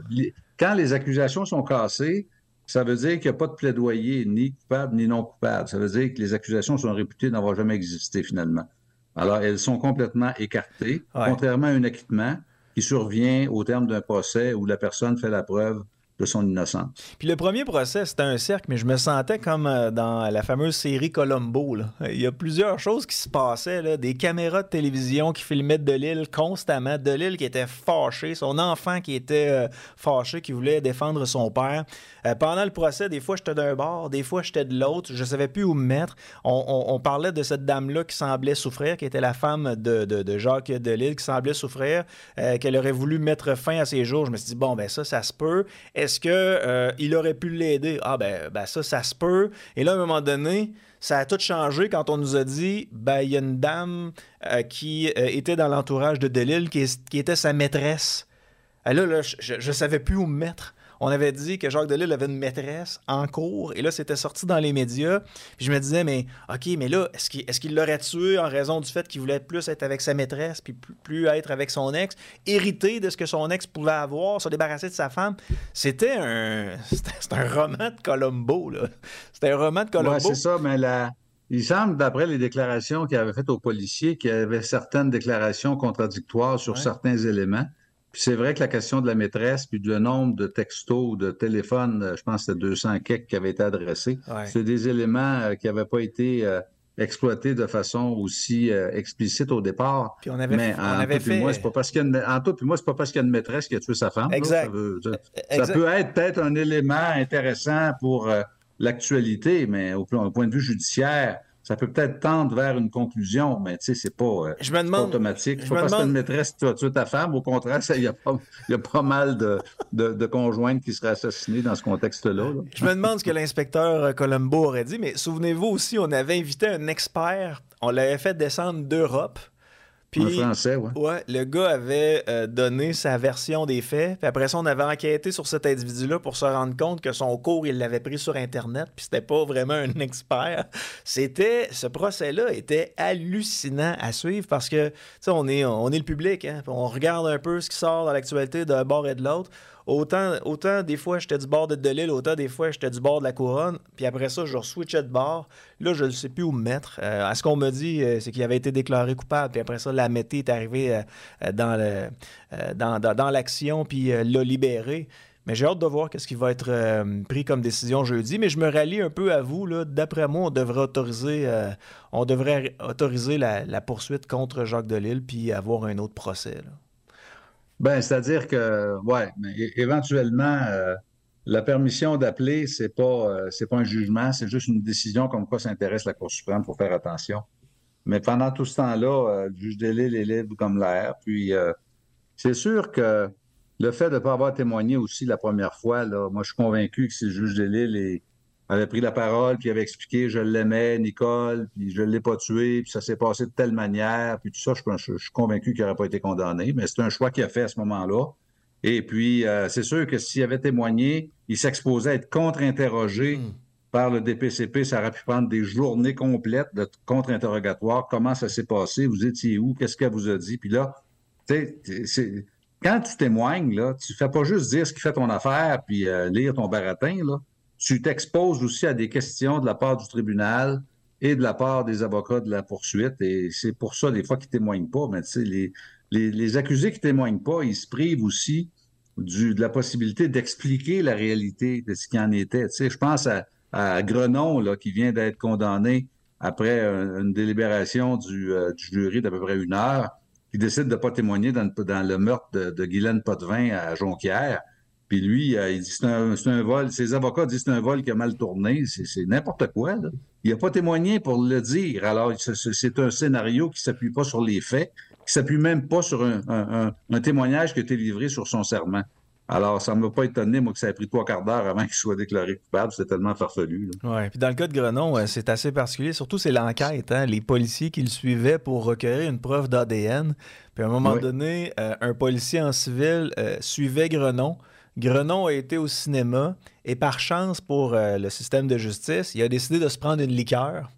Quand les accusations sont cassées, ça veut dire qu'il n'y a pas de plaidoyer ni coupable ni non coupable. Ça veut dire que les accusations sont réputées n'avoir jamais existé finalement. Alors, elles sont complètement écartées, contrairement à un acquittement qui survient au terme d'un procès où la personne fait la preuve de son innocence. Puis le premier procès, c'était un cercle, mais je me sentais comme dans la fameuse série Columbo, là. Il y a plusieurs choses qui se passaient, là. Des caméras de télévision qui filmaient Delisle constamment. Delisle qui était fâché, son enfant qui était fâché, qui voulait défendre son père. Pendant le procès, des fois, j'étais d'un bord, des fois, j'étais de l'autre. Je savais plus où me mettre. On parlait de cette dame-là qui semblait souffrir, qui était la femme de Jacques Delisle, qui semblait souffrir, qu'elle aurait voulu mettre fin à ses jours. Je me suis dit, bon, ben ça se peut. Est-ce qu'il aurait pu l'aider? Ah, ben ça se peut. Et là, à un moment donné, ça a tout changé quand on nous a dit, ben, il y a une dame qui était dans l'entourage de Delisle, qui était sa maîtresse. Là, je savais plus où me mettre. On avait dit que Jacques Delisle avait une maîtresse en cours, et là, c'était sorti dans les médias. Puis je me disais, mais OK, mais là, est-ce qu'il l'aurait tué en raison du fait qu'il voulait plus être avec sa maîtresse, puis plus être avec son ex, hériter de ce que son ex pouvait avoir, se débarrasser de sa femme? C'était un roman de Columbo, là. C'était un roman de Columbo. Oui, c'est ça, mais il semble, d'après les déclarations qu'il avait faites aux policiers, qu'il y avait certaines déclarations contradictoires sur certains éléments. Puis c'est vrai que la question de la maîtresse, puis le nombre de textos ou de téléphones, je pense que c'était 200 quelques qui avaient été adressés, c'est des éléments qui n'avaient pas été exploités de façon aussi explicite au départ. Puis entre toi et moi, c'est pas parce qu'il y a une maîtresse qui a tué sa femme. Exact. Là, ça peut être peut-être un élément intéressant pour l'actualité, mais au point de vue judiciaire, ça peut peut-être tendre vers une conclusion, mais tu sais, c'est pas automatique. C'est pas parce que tu as une maîtresse que tu as ta femme. Au contraire, il y a pas mal de conjointes qui seraient assassinées dans ce contexte-là. Là. Je me demande ce que l'inspecteur Columbo aurait dit, mais souvenez-vous aussi, on avait invité un expert. On l'avait fait descendre d'Europe. Puis, un Français, oui. Ouais, le gars avait donné sa version des faits. Puis après ça, on avait enquêté sur cet individu-là pour se rendre compte que son cours, il l'avait pris sur Internet. Puis c'était pas vraiment un expert. Ce procès-là était hallucinant à suivre parce que, tu sais, on est le public, hein. On regarde un peu ce qui sort dans l'actualité d'un bord et de l'autre. Autant des fois, j'étais du bord de Delisle, autant des fois, j'étais du bord de la Couronne. Puis après ça, je re-switchais de bord. Là, je ne sais plus où me mettre. À ce qu'on me dit, c'est qu'il avait été déclaré coupable. Puis après ça, la Mété est arrivée dans l'action, puis l'a libéré. Mais j'ai hâte de voir ce qui va être pris comme décision jeudi. Mais je me rallie un peu à vous. Là. D'après moi, on devrait autoriser la poursuite contre Jacques Delisle puis avoir un autre procès. Là. Ben, c'est-à-dire que, mais éventuellement, la permission d'appeler, c'est pas un jugement, c'est juste une décision comme quoi ça intéresse la Cour suprême, il faut faire attention. Mais pendant tout ce temps-là, le juge Delisle est libre comme l'air. Puis, c'est sûr que le fait de ne pas avoir témoigné aussi la première fois, là, moi, je suis convaincu que si le juge Delisle avait pris la parole, puis avait expliqué « je l'aimais, Nicole, puis je ne l'ai pas tué, puis ça s'est passé de telle manière », puis tout ça, je suis convaincu qu'il n'aurait pas été condamné, mais c'est un choix qu'il a fait à ce moment-là. Et puis, c'est sûr que s'il avait témoigné, il s'exposait à être contre-interrogé par le DPCP. Ça aurait pu prendre des journées complètes de contre-interrogatoire. Comment ça s'est passé? Vous étiez où? Qu'est-ce qu'elle vous a dit? Puis là, tu sais, quand tu témoignes, là, tu ne fais pas juste dire ce qui fait ton affaire puis lire ton baratin, là. Tu t'exposes aussi à des questions de la part du tribunal et de la part des avocats de la poursuite. Et c'est pour ça, des fois, qu'ils ne témoignent pas. Mais tu sais, les accusés qui ne témoignent pas, ils se privent aussi de la possibilité d'expliquer la réalité de ce qui en était. Tu sais, je pense à Grenon, là, qui vient d'être condamné après une délibération du jury d'à peu près 1 heure, qui décide de ne pas témoigner dans le meurtre de Guylaine Potvin à Jonquière. Puis lui, il dit c'est un vol. Ses avocats disent c'est un vol qui a mal tourné. C'est n'importe quoi, là. Il n'a pas témoigné pour le dire. Alors, c'est un scénario qui ne s'appuie pas sur les faits, qui ne s'appuie même pas sur un témoignage qui a été livré sur son serment. Alors, ça ne m'a pas étonné, moi, que ça ait pris 3/4 d'heure avant qu'il soit déclaré coupable. C'était tellement farfelu. Oui, puis dans le cas de Grenon, c'est assez particulier. Surtout, c'est l'enquête. Hein? Les policiers qui le suivaient pour recueillir une preuve d'ADN. Puis à un moment donné, un policier en civil suivait Grenon. Grenon a été au cinéma et par chance pour le système de justice, il a décidé de se prendre une liqueur.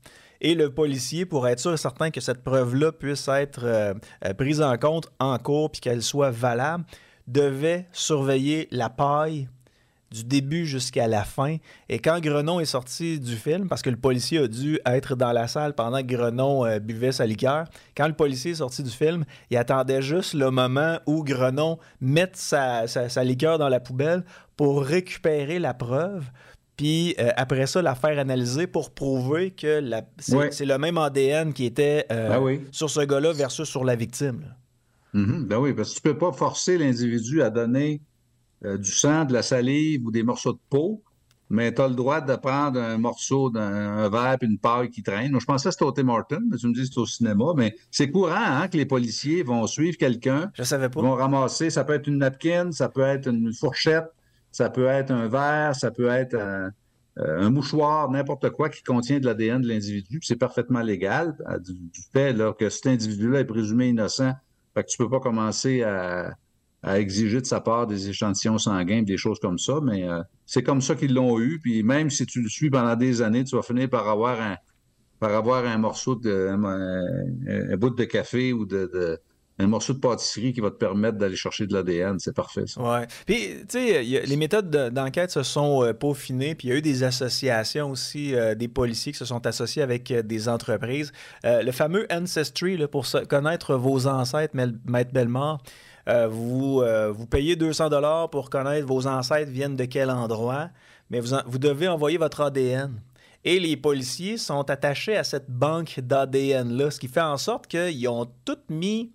Et le policier, pour être sûr et certain que cette preuve-là puisse être prise en compte en cours puis qu'elle soit valable, devait surveiller la paille du début jusqu'à la fin. Et quand Grenon est sorti du film, parce que le policier a dû être dans la salle pendant que Grenon buvait sa liqueur, quand le policier est sorti du film, il attendait juste le moment où Grenon mette sa liqueur dans la poubelle pour récupérer la preuve, puis après ça, la faire analyser pour prouver que c'est le même ADN qui était sur ce gars-là versus sur la victime. Ben oui, parce que tu ne peux pas forcer l'individu à donner du sang, de la salive ou des morceaux de peau, mais tu as le droit de prendre un morceau d'un verre et une paille qui traîne. Moi, je pensais que c'était au Tim Hortons, mais tu me dis que c'est au cinéma. Mais c'est courant que les policiers vont suivre quelqu'un. Je savais pas. Vont ramasser, ça peut être une napkin, ça peut être une fourchette, ça peut être un verre, ça peut être un mouchoir, n'importe quoi qui contient de l'ADN de l'individu. Puis c'est parfaitement légal du fait là, que cet individu-là est présumé innocent. Fait que tu peux pas commencer à exiger de sa part des échantillons sanguins, des choses comme ça, mais c'est comme ça qu'ils l'ont eu. Puis même si tu le suis pendant des années, tu vas finir par avoir un morceau un bout de café ou un morceau de pâtisserie qui va te permettre d'aller chercher de l'ADN. C'est parfait, ça. Ouais. Puis, tu sais, les méthodes d'enquête se sont peaufinées, puis il y a eu des associations aussi, des policiers qui se sont associés avec des entreprises. Le fameux Ancestry, là, pour connaître vos ancêtres, Maître Bellemare, vous payez 200$ pour connaître vos ancêtres viennent de quel endroit, mais vous devez envoyer votre ADN. Et les policiers sont attachés à cette banque d'ADN-là, ce qui fait en sorte qu'ils ont tout mis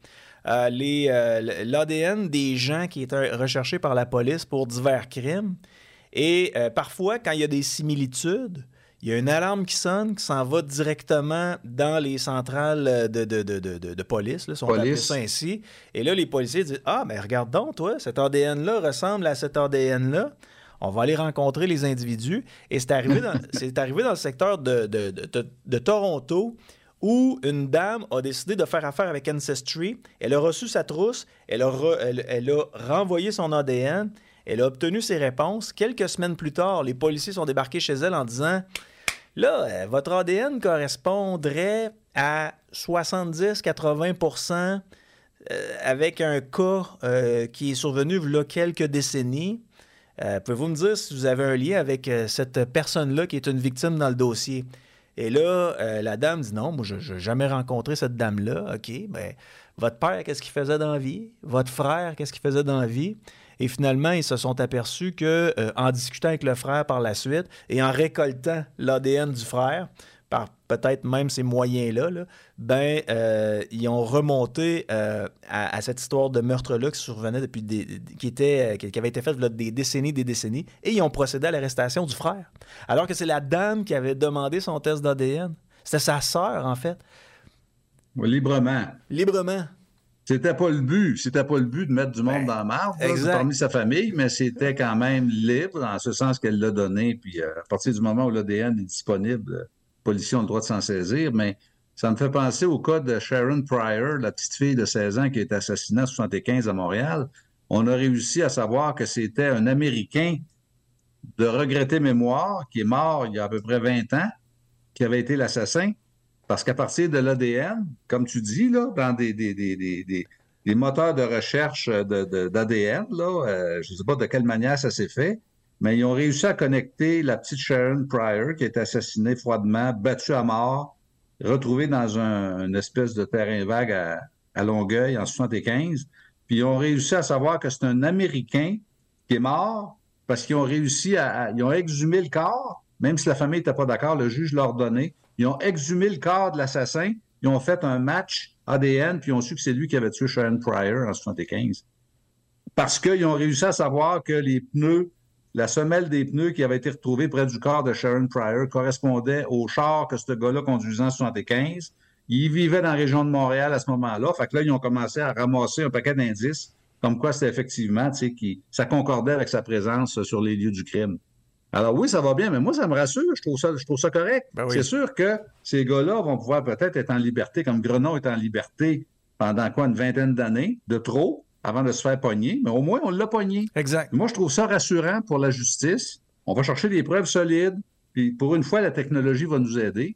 l'ADN des gens qui étaient recherchés par la police pour divers crimes. Et parfois, quand il y a des similitudes, il y a une alarme qui sonne, qui s'en va directement dans les centrales de police, là, si on peut appeler ça ainsi. Et là, les policiers disent « Ah, mais regarde donc, toi, cet ADN-là ressemble à cet ADN-là. On va aller rencontrer les individus. » Et c'est arrivé dans le secteur de Toronto, où une dame a décidé de faire affaire avec Ancestry. Elle a reçu sa trousse, elle a renvoyé son ADN, elle a obtenu ses réponses. Quelques semaines plus tard, les policiers sont débarqués chez elle en disant « Là, votre ADN correspondrait à 70-80% avec un cas qui est survenu il y a quelques décennies. Pouvez-vous me dire si vous avez un lien avec cette personne-là qui est une victime dans le dossier? » Et là, la dame dit non, moi, je n'ai jamais rencontré cette dame-là. OK, bien, votre père, qu'est-ce qu'il faisait dans la vie? Votre frère, qu'est-ce qu'il faisait dans la vie? Et finalement, ils se sont aperçus qu'en discutant avec le frère par la suite et en récoltant l'ADN du frère, par peut-être même ces moyens-là, ils ont remonté à cette histoire de meurtre-là qui survenait depuis qui avait été faite des décennies, et ils ont procédé à l'arrestation du frère. Alors que c'est la dame qui avait demandé son test d'ADN. C'était sa sœur, en fait. Oui, librement. C'était pas le but. C'était pas le but de mettre du monde dans la marde parmi sa famille, mais c'était quand même libre, dans ce sens qu'elle l'a donné. Puis à partir du moment où l'ADN est disponible, les policiers ont le droit de s'en saisir. Mais ça me fait penser au cas de Sharon Pryor, la petite fille de 16 ans qui a été assassinée en 1975 à Montréal. On a réussi à savoir que c'était un Américain de regrettée mémoire qui est mort il y a à peu près 20 ans, qui avait été l'assassin. Parce qu'à partir de l'ADN, comme tu dis, là, dans des moteurs de recherche d'ADN, je ne sais pas de quelle manière ça s'est fait, mais ils ont réussi à connecter la petite Sharon Pryor, qui a été assassinée froidement, battue à mort, retrouvée dans une espèce de terrain vague à Longueuil en 1975. Puis ils ont réussi à savoir que c'est un Américain qui est mort parce qu'ils ont réussi ils ont exhumé le corps, même si la famille n'était pas d'accord, le juge l'a ordonné. Ils ont exhumé le corps de l'assassin, ils ont fait un match ADN, puis ils ont su que c'est lui qui avait tué Sharon Pryor en 1975. Parce qu'ils ont réussi à savoir que les pneus, la semelle des pneus qui avait été retrouvée près du corps de Sharon Pryor correspondait au char que ce gars-là conduisait en 1975. Il vivait dans la région de Montréal à ce moment-là. Fait que là, ils ont commencé à ramasser un paquet d'indices, comme quoi c'était effectivement, tu sais, ça concordait avec sa présence sur les lieux du crime. Alors oui, ça va bien, mais moi, ça me rassure. Je trouve ça correct. Ben oui. C'est sûr que ces gars-là vont pouvoir peut-être être en liberté, comme Grenon est en liberté pendant une vingtaine d'années, de trop, avant de se faire pogner. Mais au moins, on l'a pogné. Exact. Moi, je trouve ça rassurant pour la justice. On va chercher des preuves solides. Puis pour une fois, la technologie va nous aider.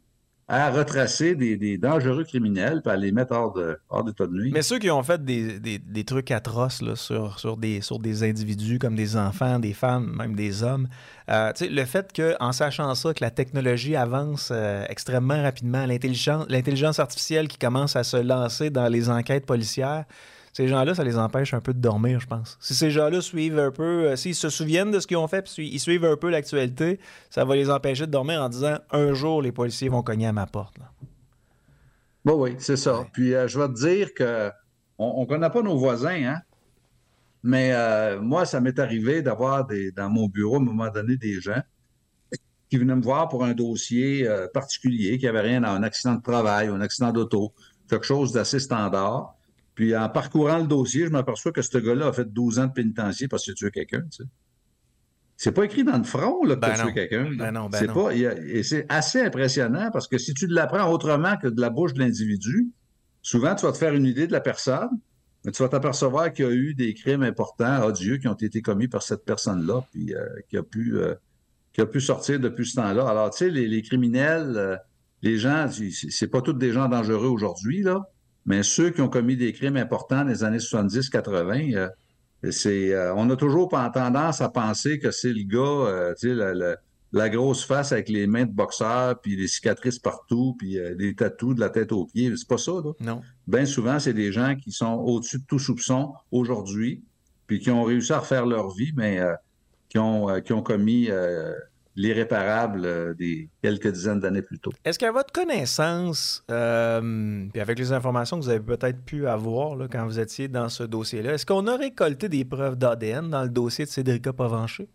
à retracer des dangereux criminels puis à les mettre hors d'état de nuire. Mais ceux qui ont fait des trucs atroces là, sur des individus comme des enfants, des femmes, même des hommes, le fait qu'en sachant ça, que la technologie avance extrêmement rapidement, l'intelligence artificielle qui commence à se lancer dans les enquêtes policières, ces gens-là, ça les empêche un peu de dormir, je pense. Si ces gens-là suivent un peu, s'ils se souviennent de ce qu'ils ont fait, puis ils suivent un peu l'actualité, ça va les empêcher de dormir en disant « Un jour, les policiers vont cogner à ma porte. » Bon, oui, c'est ça. Ouais. Puis je vais te dire que on ne connaît pas nos voisins, hein? Mais moi, ça m'est arrivé d'avoir dans mon bureau, à un moment donné, des gens qui venaient me voir pour un dossier particulier, qui n'avait rien à un accident de travail ou un accident d'auto, quelque chose d'assez standard. Puis en parcourant le dossier, je m'aperçois que ce gars-là a fait 12 ans de pénitencier parce qu'il a tué quelqu'un, tu sais. C'est pas écrit dans le front là, que tu as tué quelqu'un. C'est non. pas, et c'est assez impressionnant parce que si tu l'apprends autrement que de la bouche de l'individu, souvent tu vas te faire une idée de la personne, mais tu vas t'apercevoir qu'il y a eu des crimes importants, odieux, qui ont été commis par cette personne-là, puis qui a pu sortir depuis ce temps-là. Alors, tu sais, les criminels, les gens, c'est pas tous des gens dangereux aujourd'hui, là, mais ceux qui ont commis des crimes importants dans les années 70-80, on a toujours tendance à penser que c'est le gars, tu sais, la grosse face avec les mains de boxeur, puis les cicatrices partout, puis des tatous de la tête aux pieds. C'est pas ça, là. Non. Bien souvent, c'est des gens qui sont au-dessus de tout soupçon aujourd'hui, puis qui ont réussi à refaire leur vie, mais qui ont commis l'irréparable des quelques dizaines d'années plus tôt. Est-ce qu'à votre connaissance, puis avec les informations que vous avez peut-être pu avoir là, quand vous étiez dans ce dossier-là, est-ce qu'on a récolté des preuves d'ADN dans le dossier de Cédrica Provencher?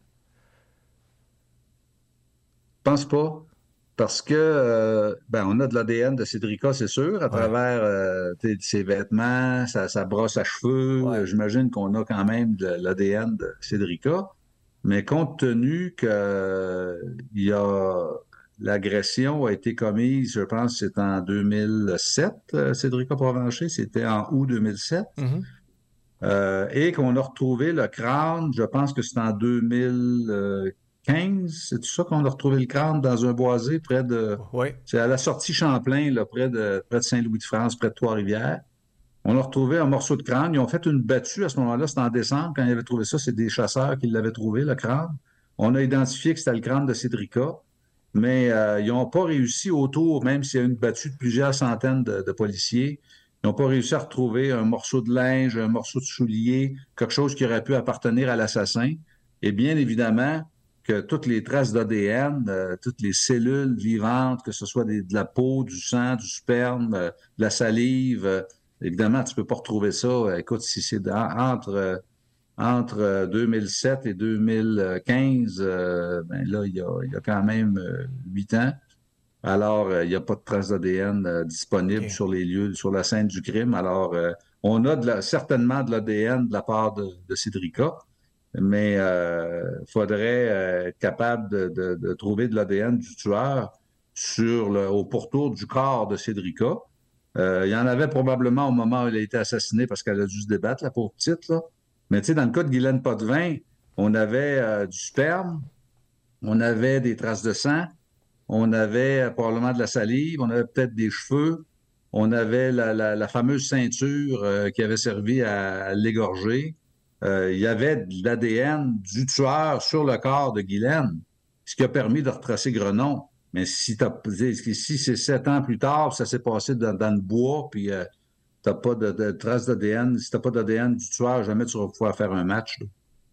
Je pense pas. Parce que on a de l'ADN de Cédrica, c'est sûr, à travers ses vêtements, sa brosse à cheveux. Ouais. J'imagine qu'on a quand même de l'ADN de Cédrica. Mais compte tenu que l'agression a été commise, je pense que c'est en 2007, Cédrica Provencher, c'était en août 2007. Mm-hmm. Et qu'on a retrouvé le crâne, je pense que c'est en 2015, c'est tout ça qu'on a retrouvé le crâne dans un boisé près de... Oui. C'est à la sortie Champlain, là, près de Saint-Louis-de-France, près de Trois-Rivières. On a retrouvé un morceau de crâne. Ils ont fait une battue à ce moment-là, c'était en décembre, quand ils avaient trouvé ça, c'est des chasseurs qui l'avaient trouvé, le crâne. On a identifié que c'était le crâne de Cédrica, mais ils n'ont pas réussi autour, même s'il y a une battue de plusieurs centaines de policiers, ils n'ont pas réussi à retrouver un morceau de linge, un morceau de soulier, quelque chose qui aurait pu appartenir à l'assassin. Et bien évidemment, que toutes les traces d'ADN, toutes les cellules vivantes, que ce soit de la peau, du sang, du sperme, de la salive, évidemment, tu peux pas retrouver ça. Écoute, si c'est entre 2007 et 2015, là, il y a quand même 8 ans. Alors, il n'y a pas de traces d'ADN disponibles sur les lieux, sur la scène du crime. Alors, on a certainement de l'ADN de la part de Cédrica, mais il faudrait être capable de trouver de l'ADN du tueur au pourtour du corps de Cédrica. Il y en avait probablement au moment où elle a été assassinée parce qu'elle a dû se débattre, la pauvre petite, là. Mais tu sais, dans le cas de Guylaine Potvin, on avait du sperme, on avait des traces de sang, on avait probablement de la salive, on avait peut-être des cheveux, on avait la fameuse ceinture qui avait servi à l'égorger. Il y avait de l'ADN du tueur sur le corps de Guylaine, ce qui a permis de retracer Grenon. Mais si c'est 7 ans plus tard, ça s'est passé dans le bois, puis t'as pas de traces d'ADN, si t'as pas d'ADN du tueur, jamais tu vas pouvoir faire un match, là.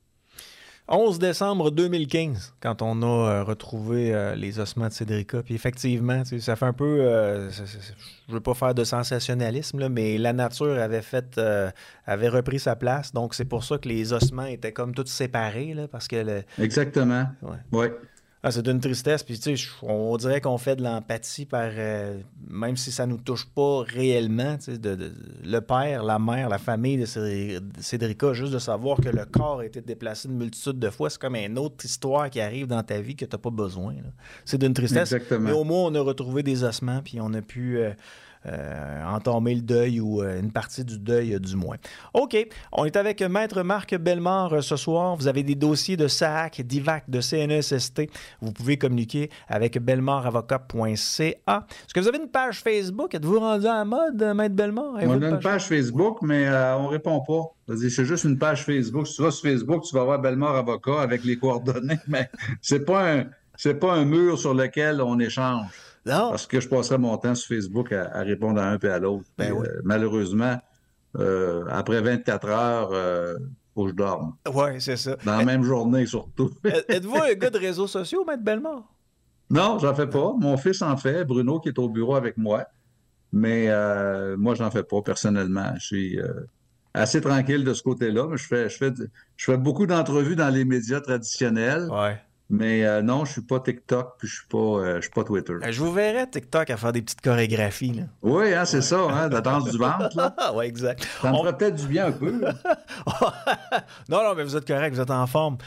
11 décembre 2015, quand on a retrouvé les ossements de Cédrica. Puis effectivement, ça fait un peu... je veux pas faire de sensationnalisme, là, mais la nature avait repris sa place. Donc, c'est pour ça que les ossements étaient comme tous séparés, là, parce que... Exactement. Ouais. Ah, c'est d'une tristesse. Puis, tu sais, on dirait qu'on fait de l'empathie même si ça nous touche pas réellement, tu sais, le père, la mère, la famille de Cédrica, juste de savoir que le corps a été déplacé une multitude de fois, c'est comme une autre histoire qui arrive dans ta vie que t'as pas besoin, là. C'est d'une tristesse. Exactement. Mais au moins, on a retrouvé des ossements, puis on a pu entamer le deuil ou une partie du deuil du moins. OK, on est avec Maître Marc Bellemare ce soir. Vous avez des dossiers de SAAC, d'IVAC, de CNESST. Vous pouvez communiquer avec bellemareavocat.ca. Est-ce que vous avez une page Facebook? Êtes-vous rendu à la mode, Maître Bellemare? On a une page Facebook, mais on répond pas. C'est juste une page Facebook. Si tu vas sur Facebook, tu vas voir Bellemare Avocat avec les coordonnées, mais c'est pas un mur sur lequel on échange. Non. Parce que je passerais mon temps sur Facebook à répondre à un et à l'autre. Oui. Malheureusement, après 24 heures, faut que je dorme. Oui, c'est ça. Dans la même journée, surtout. Êtes-vous un gars de réseaux sociaux, Maître Bellemare? Non, j'en fais pas. Mon fils en fait, Bruno, qui est au bureau avec moi. Mais moi, j'en fais pas personnellement. Je suis assez tranquille de ce côté-là. Mais je fais beaucoup d'entrevues dans les médias traditionnels. Ouais. Mais non, je suis pas TikTok, puis je suis pas Twitter. Je vous verrais TikTok à faire des petites chorégraphies. Là. Oui, hein, c'est ça, hein, la danse du ventre. Là. Oui, exact. Ça me ferait peut-être du bien un peu. non, mais vous êtes correct, vous êtes en forme.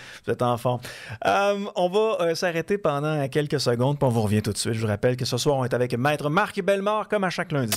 On va s'arrêter pendant quelques secondes, puis on vous revient tout de suite. Je vous rappelle que ce soir, on est avec Maître Marc Bellemare, comme à chaque lundi.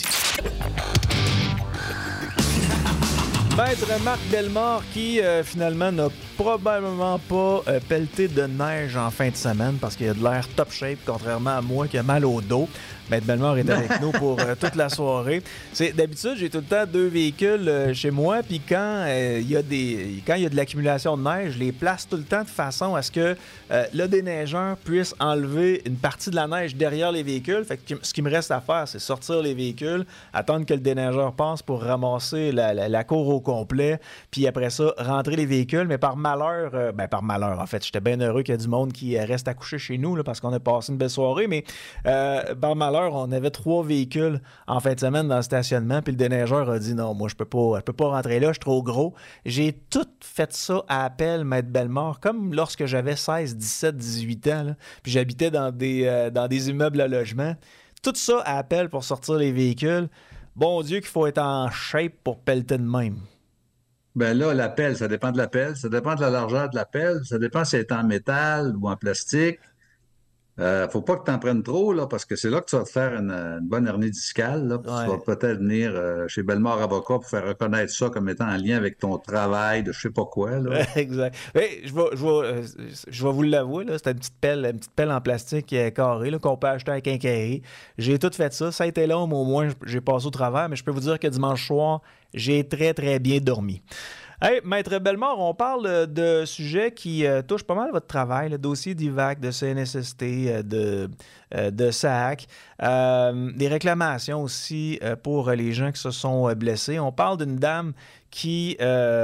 Maître Marc Bellemare qui, finalement, n'a probablement pas pelleté de neige en fin de semaine parce qu'il a de l'air top shape, contrairement à moi qui a mal au dos. Maître Bellemare est avec nous pour toute la soirée. D'habitude, j'ai tout le temps 2 véhicules chez moi, puis quand il y a de l'accumulation de neige, je les place tout le temps de façon à ce que le déneigeur puisse enlever une partie de la neige derrière les véhicules. Fait que ce qui me reste à faire, c'est sortir les véhicules, attendre que le déneigeur passe pour ramasser la cour au complet, puis après ça, rentrer les véhicules. Mais par malheur, en fait, j'étais bien heureux qu'il y ait du monde qui reste à coucher chez nous là, parce qu'on a passé une belle soirée, mais par malheur, on avait 3 véhicules en fin de semaine dans le stationnement, puis le déneigeur a dit non, moi je peux pas rentrer là, je suis trop gros. J'ai tout fait ça à appel, Maître Bellemare, comme lorsque j'avais 16, 17, 18 ans, là, puis j'habitais dans des immeubles à logement. Tout ça à appel pour sortir les véhicules. Bon Dieu qu'il faut être en shape pour pelleter de même. Ben là, la pelle, ça dépend de la pelle, ça dépend de la largeur de la pelle, ça dépend si elle est en métal ou en plastique. Faut pas que tu en prennes trop, là, parce que c'est là que tu vas te faire une bonne hernie discale. Là, puis tu vas peut-être venir chez Bellemare Avocat pour faire reconnaître ça comme étant en lien avec ton travail de je sais pas quoi. Là. Exact. Hey, je vais vous l'avouer, là, c'était une petite pelle en plastique carrée là, qu'on peut acheter à la quincaillerie. J'ai tout fait ça. Ça a été long, mais au moins, j'ai passé au travers. Mais je peux vous dire que dimanche soir, j'ai très, très bien dormi. Hey, Maître Bellemare, on parle de sujets qui touchent pas mal votre travail, le dossier d'IVAC, de CNSST, de SAAC, des réclamations aussi pour les gens qui se sont blessés. On parle d'une dame qui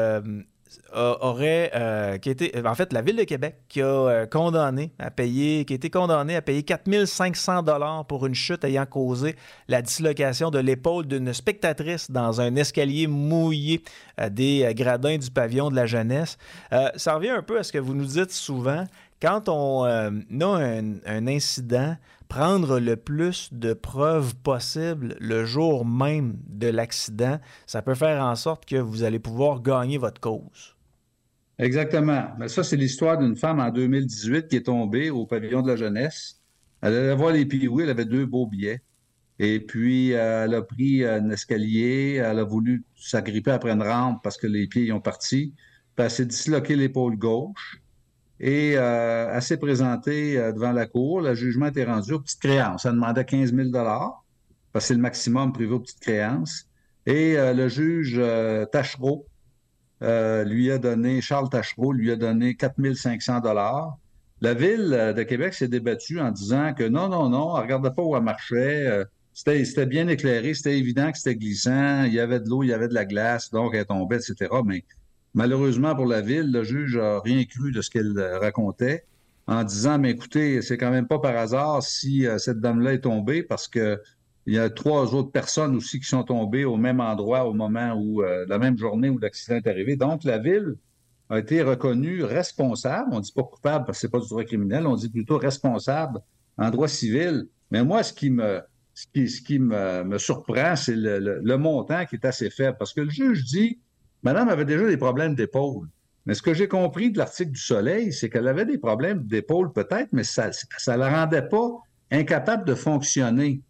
qui était, en fait, la Ville de Québec qui a été condamnée à payer 4 500 $ pour une chute ayant causé la dislocation de l'épaule d'une spectatrice dans un escalier mouillé des gradins du pavillon de la jeunesse. Ça revient un peu à ce que vous nous dites souvent. Quand on a un incident, prendre le plus de preuves possible le jour même de l'accident, ça peut faire en sorte que vous allez pouvoir gagner votre cause. Exactement. Mais ça, c'est l'histoire d'une femme en 2018 qui est tombée au pavillon de la jeunesse. Elle allait voir les Pee-Wee, elle avait 2 beaux billets. Et puis, elle a pris un escalier, elle a voulu s'agripper après une rampe parce que les pieds y ont parti. Puis, elle s'est disloqué l'épaule gauche. Et elle s'est présentée devant la cour. Le jugement a été rendu aux petites créances. Elle demandait 15 000 $ parce que c'est le maximum prévu aux petites créances. Et le juge Tachereau, Charles Tachereau lui a donné 4 500 $. La Ville de Québec s'est débattue en disant que non, elle regardait pas où elle marchait. C'était bien éclairé, c'était évident que c'était glissant, il y avait de l'eau, il y avait de la glace, donc elle tombait, etc. Mais malheureusement pour la Ville, le juge n'a rien cru de ce qu'elle racontait en disant, mais écoutez, c'est quand même pas par hasard si cette dame-là est tombée parce que il y a 3 autres personnes aussi qui sont tombées au même endroit au moment où, la même journée où l'accident est arrivé. Donc, la Ville a été reconnue responsable. On ne dit pas coupable parce que c'est pas du droit criminel. On dit plutôt responsable en droit civil. Mais moi, ce qui me surprend, c'est le montant qui est assez faible. Parce que le juge dit, madame avait déjà des problèmes d'épaule. Mais ce que j'ai compris de l'article du Soleil, c'est qu'elle avait des problèmes d'épaule peut-être, mais ça la rendait pas incapable de fonctionner.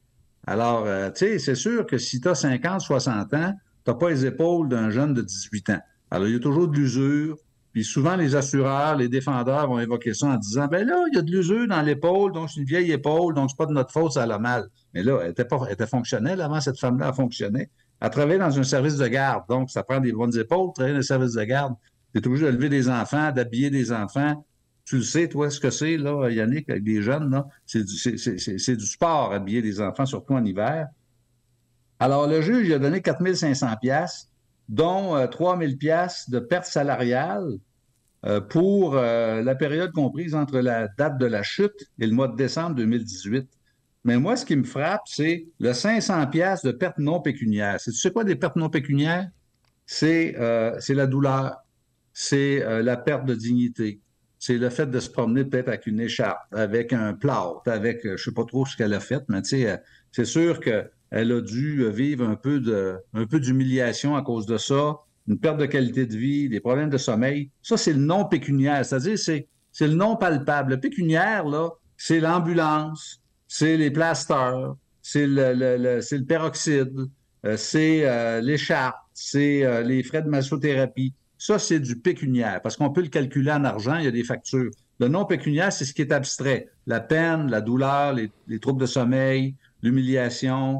Alors, tu sais, c'est sûr que si tu as 50, 60 ans, tu n'as pas les épaules d'un jeune de 18 ans. Alors, il y a toujours de l'usure. Puis souvent, les assureurs, les défendeurs vont évoquer ça en disant, ben là, il y a de l'usure dans l'épaule, donc c'est une vieille épaule, donc c'est pas de notre faute, ça a mal. Mais là, elle était fonctionnelle avant, cette femme-là a fonctionné. Elle travaillait dans un service de garde, donc ça prend des bonnes épaules, travailler dans un service de garde. Tu es obligé d'élever des enfants, d'habiller des enfants. Tu le sais, toi, ce que c'est, là, Yannick, avec des jeunes, là, c'est du sport, habiller des enfants, surtout en hiver. Alors, le juge, il a donné 4 500 piastres, dont 3 000 piastres de perte salariale pour la période comprise entre la date de la chute et le mois de décembre 2018. Mais moi, ce qui me frappe, c'est le 500 piastres de perte non pécuniaire. Tu sais quoi des pertes non pécuniaires? C'est la douleur, c'est la perte de dignité, c'est le fait de se promener peut-être avec une écharpe, avec un plâtre, avec, je sais pas trop ce qu'elle a fait, mais tu sais, c'est sûr qu'elle a dû vivre un peu d'humiliation à cause de ça, une perte de qualité de vie, des problèmes de sommeil. Ça, c'est le non pécuniaire, c'est-à-dire c'est le non palpable. Le pécuniaire, là, c'est l'ambulance, c'est les plasters, c'est le peroxyde, c'est l'écharpe, c'est les frais de massothérapie. Ça, c'est du pécuniaire, parce qu'on peut le calculer en argent, il y a des factures. Le non pécuniaire, c'est ce qui est abstrait. La peine, la douleur, les troubles de sommeil, l'humiliation,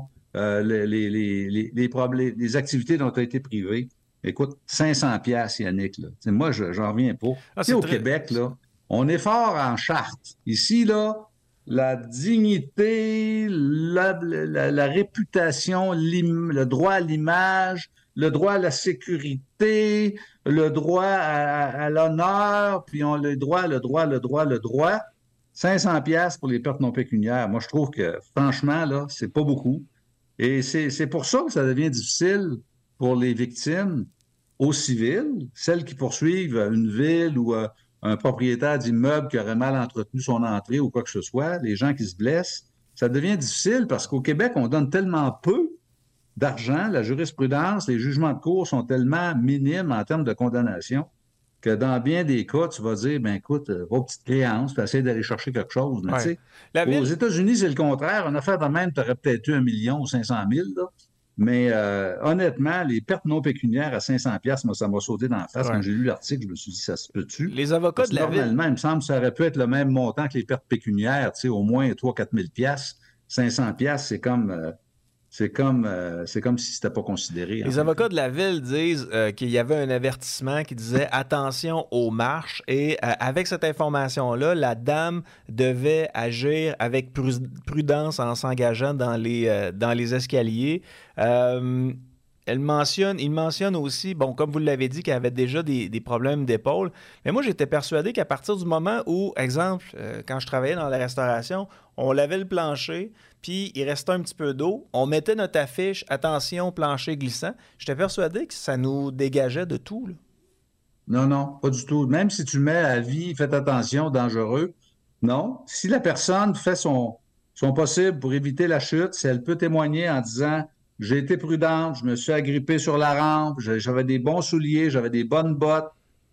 les problèmes, les activités dont tu as été privé. Écoute, 500 piastres, Yannick, là. T'sais, moi, j'en reviens pas. Ah, Tu sais, au Québec, là, on est fort en charte. Ici, là, la dignité, la réputation, le droit à l'image, le droit à la sécurité, le droit à l'honneur, puis on le droit. 500 piastres pour les pertes non pécuniaires. Moi, je trouve que, franchement, là, c'est pas beaucoup. Et c'est pour ça que ça devient difficile pour les victimes au civil, celles qui poursuivent une ville ou un propriétaire d'immeuble qui aurait mal entretenu son entrée ou quoi que ce soit, les gens qui se blessent. Ça devient difficile parce qu'au Québec, on donne tellement peu d'argent, la jurisprudence, les jugements de cour sont tellement minimes en termes de condamnation que dans bien des cas, tu vas dire, ben écoute, vos petites créances, tu essaies d'aller chercher quelque chose. Mais tu sais, aux États-Unis, c'est le contraire. Une affaire de même, tu aurais peut-être eu 1 million ou 500 000, là. Mais honnêtement, les pertes non pécuniaires à 500 piastres, moi, ça m'a sauté dans la face. Quand j'ai lu l'article, je me suis dit, ça se peut-tu? Les avocats de la ville... Normalement, il me semble que ça aurait pu être le même montant que les pertes pécuniaires, tu sais, au moins 3 000 à 4 000 piastres. 500 piastres, c'est comme si c'était pas considéré. Les avocats de la ville disent qu'il y avait un avertissement qui disait attention aux marches et avec cette information-là, la dame devait agir avec prudence en s'engageant dans les escaliers. Il mentionne aussi, bon, comme vous l'avez dit, qu'elle avait déjà des problèmes d'épaule. Mais moi, j'étais persuadé qu'à partir du moment où, exemple, quand je travaillais dans la restauration, on lavait le plancher, puis il restait un petit peu d'eau, on mettait notre affiche « Attention, plancher glissant ». J'étais persuadé que ça nous dégageait de tout, là. Non, pas du tout. Même si tu mets à vie, faites attention, dangereux. Non. Si la personne fait son possible pour éviter la chute, si elle peut témoigner en disant « J'ai été prudente, je me suis agrippé sur la rampe, j'avais des bons souliers, j'avais des bonnes bottes,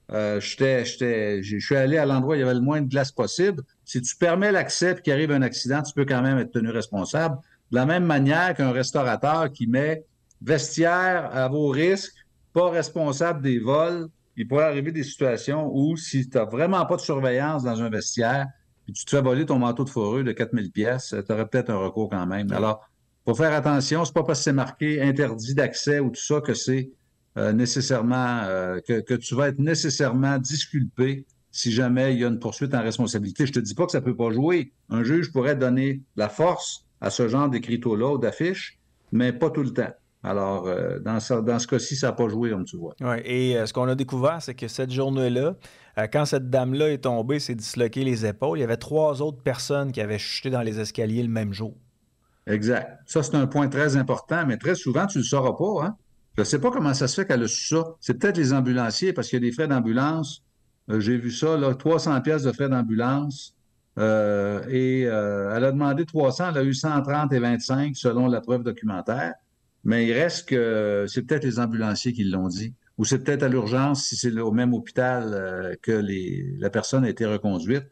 je suis allé à l'endroit où il y avait le moins de glace possible. » Si tu permets l'accès et qu'il arrive un accident, tu peux quand même être tenu responsable. De la même manière qu'un restaurateur qui met vestiaire à vos risques, pas responsable des vols, il pourrait arriver des situations où si tu n'as vraiment pas de surveillance dans un vestiaire et tu te fais voler ton manteau de fourrure de 4 000 pièces, tu aurais peut-être un recours quand même. Alors, il faut faire attention. C'est pas parce que c'est marqué interdit d'accès ou tout ça que c'est nécessairement que tu vas être nécessairement disculpé si jamais il y a une poursuite en responsabilité. Je te dis pas que ça peut pas jouer. Un juge pourrait donner la force à ce genre d'écriteaux-là ou d'affiches, mais pas tout le temps. Alors, dans ce cas-ci, ça n'a pas joué, comme tu vois. Oui, et ce qu'on a découvert, c'est que cette journée-là, quand cette dame-là est tombée, s'est disloquée les épaules, il y avait 3 autres personnes qui avaient chuté dans les escaliers le même jour. Exact. Ça, c'est un point très important, mais très souvent, tu ne le sauras pas, hein? Je ne sais pas comment ça se fait qu'elle a su ça. C'est peut-être les ambulanciers, parce qu'il y a des frais d'ambulance. J'ai vu ça, là, 300 pièces de frais d'ambulance. Elle a demandé 300, elle a eu 130 et 25 selon la preuve documentaire. Mais il reste que c'est peut-être les ambulanciers qui l'ont dit. Ou c'est peut-être à l'urgence, si c'est au même hôpital que la personne a été reconduite.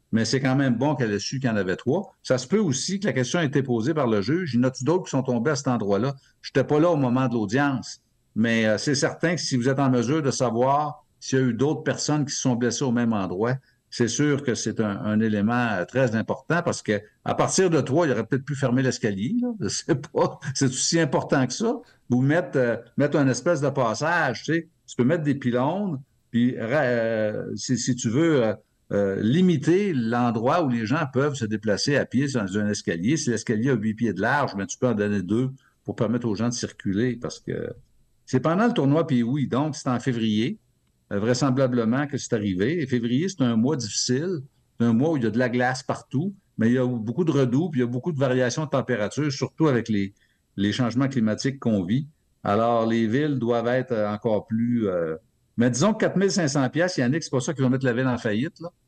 mais c'est quand même bon qu'elle ait su qu'il y en avait 3. Ça se peut aussi que la question ait été posée par le juge. Il y en a-tu d'autres qui sont tombés à cet endroit-là? Je n'étais pas là au moment de l'audience, mais c'est certain que si vous êtes en mesure de savoir s'il y a eu d'autres personnes qui se sont blessées au même endroit, c'est sûr que c'est un élément très important parce que à partir de 3, il aurait peut-être pu fermer l'escalier. Là. Je sais pas. C'est aussi important que ça. Ou mettre un espèce de passage, tu sais. Tu peux mettre des pylônes, puis si tu veux limiter l'endroit où les gens peuvent se déplacer à pied dans un escalier. Si l'escalier a 8 pieds de large, ben, tu peux en donner 2 pour permettre aux gens de circuler parce que c'est pendant le tournoi Pee-Wee, donc c'est en février. Vraisemblablement que c'est arrivé. Et février, c'est un mois difficile. C'est un mois où il y a de la glace partout, mais il y a beaucoup de redoux, puis il y a beaucoup de variations de température, surtout avec les changements climatiques qu'on vit. Alors, les villes doivent être encore plus... Mais disons que 4 500 $, Yannick, c'est pas ça qui va mettre la ville en faillite, là.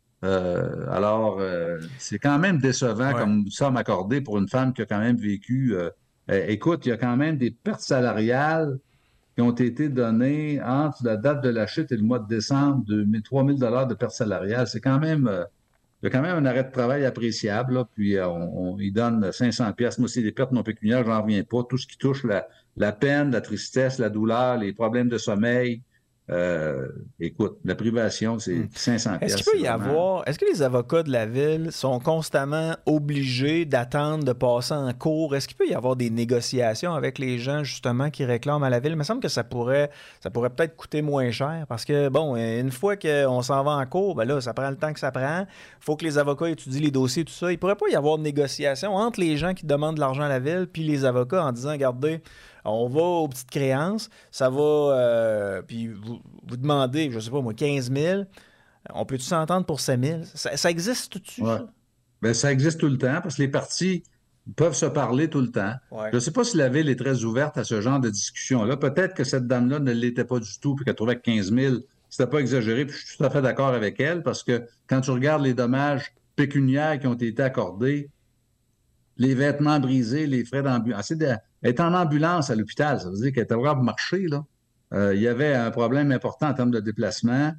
C'est quand même décevant comme ça m'accorder pour une femme qui a quand même vécu... écoute, il y a quand même des pertes salariales qui ont été données entre la date de la chute et le mois de décembre de 3 000 $ de pertes salariales. C'est quand même... il y a quand même un arrêt de travail appréciable, là, puis il donne 500 $. Moi, c'est des pertes non pécuniaires, j'en reviens pas. Tout ce qui touche la peine, la tristesse, la douleur, les problèmes de sommeil, écoute, la privation, c'est 500 $. Est-ce qu'il peut y avoir... Est-ce que les avocats de la ville sont constamment obligés d'attendre de passer en cours? Est-ce qu'il peut y avoir des négociations avec les gens, justement, qui réclament à la ville? Il me semble que ça pourrait peut-être coûter moins cher parce que, bon, une fois qu'on s'en va en cours, ben là, ça prend le temps que ça prend. Il faut que les avocats étudient les dossiers, tout ça. Il ne pourrait pas y avoir de négociation entre les gens qui demandent de l'argent à la ville puis les avocats en disant, regardez, on va aux petites créances, ça va, puis vous demandez, je sais pas moi, 15 000, on peut-tu s'entendre pour 7 000? Ça existe-tu, ça? Bien, ça existe tout le temps parce que les partis peuvent se parler tout le temps. Ouais. Je ne sais pas si la Ville est très ouverte à ce genre de discussion-là. Peut-être que cette dame-là ne l'était pas du tout puis qu'elle trouvait que 15 000, c'était pas exagéré. Puis je suis tout à fait d'accord avec elle parce que quand tu regardes les dommages pécuniaires qui ont été accordés, les vêtements brisés, les frais d'ambulance. Elle est en ambulance à l'hôpital, ça veut dire qu'elle était capable de marcher, là. Il y avait un problème important en termes de déplacement.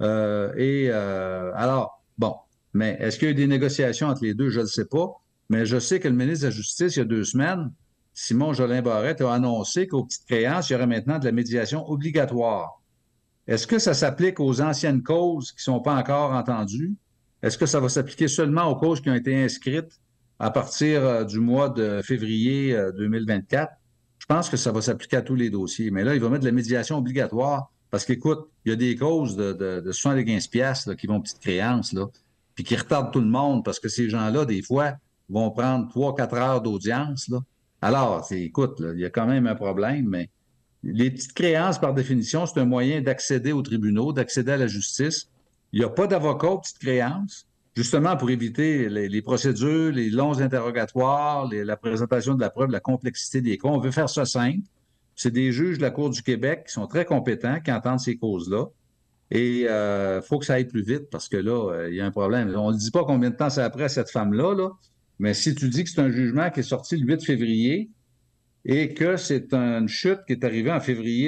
Alors, bon, mais est-ce qu'il y a eu des négociations entre les deux? Je ne le sais pas. Mais je sais que le ministre de la Justice, il y a 2 semaines, Simon Jolin Barrette, a annoncé qu'aux petites créances, il y aurait maintenant de la médiation obligatoire. Est-ce que ça s'applique aux anciennes causes qui ne sont pas encore entendues? Est-ce que ça va s'appliquer seulement aux causes qui ont été inscrites à partir du mois de février 2024? Je pense que ça va s'appliquer à tous les dossiers. Mais là, il va mettre de la médiation obligatoire parce qu'écoute, il y a des causes de 75 piastres là, qui vont petites créances, là, puis qui retardent tout le monde parce que ces gens-là, des fois, vont prendre 3-4 heures d'audience, là. Alors, écoute, là, il y a quand même un problème, mais les petites créances, par définition, c'est un moyen d'accéder aux tribunaux, d'accéder à la justice. Il n'y a pas d'avocat aux petites créances, justement pour éviter les procédures, les longs interrogatoires, la présentation de la preuve, la complexité des cas. On veut faire ça simple. C'est des juges de la Cour du Québec qui sont très compétents, qui entendent ces causes-là. Et il faut que ça aille plus vite parce que là, il y a un problème. On ne dit pas combien de temps c'est après cette femme-là, là, mais si tu dis que c'est un jugement qui est sorti le 8 février et que c'est une chute qui est arrivée en février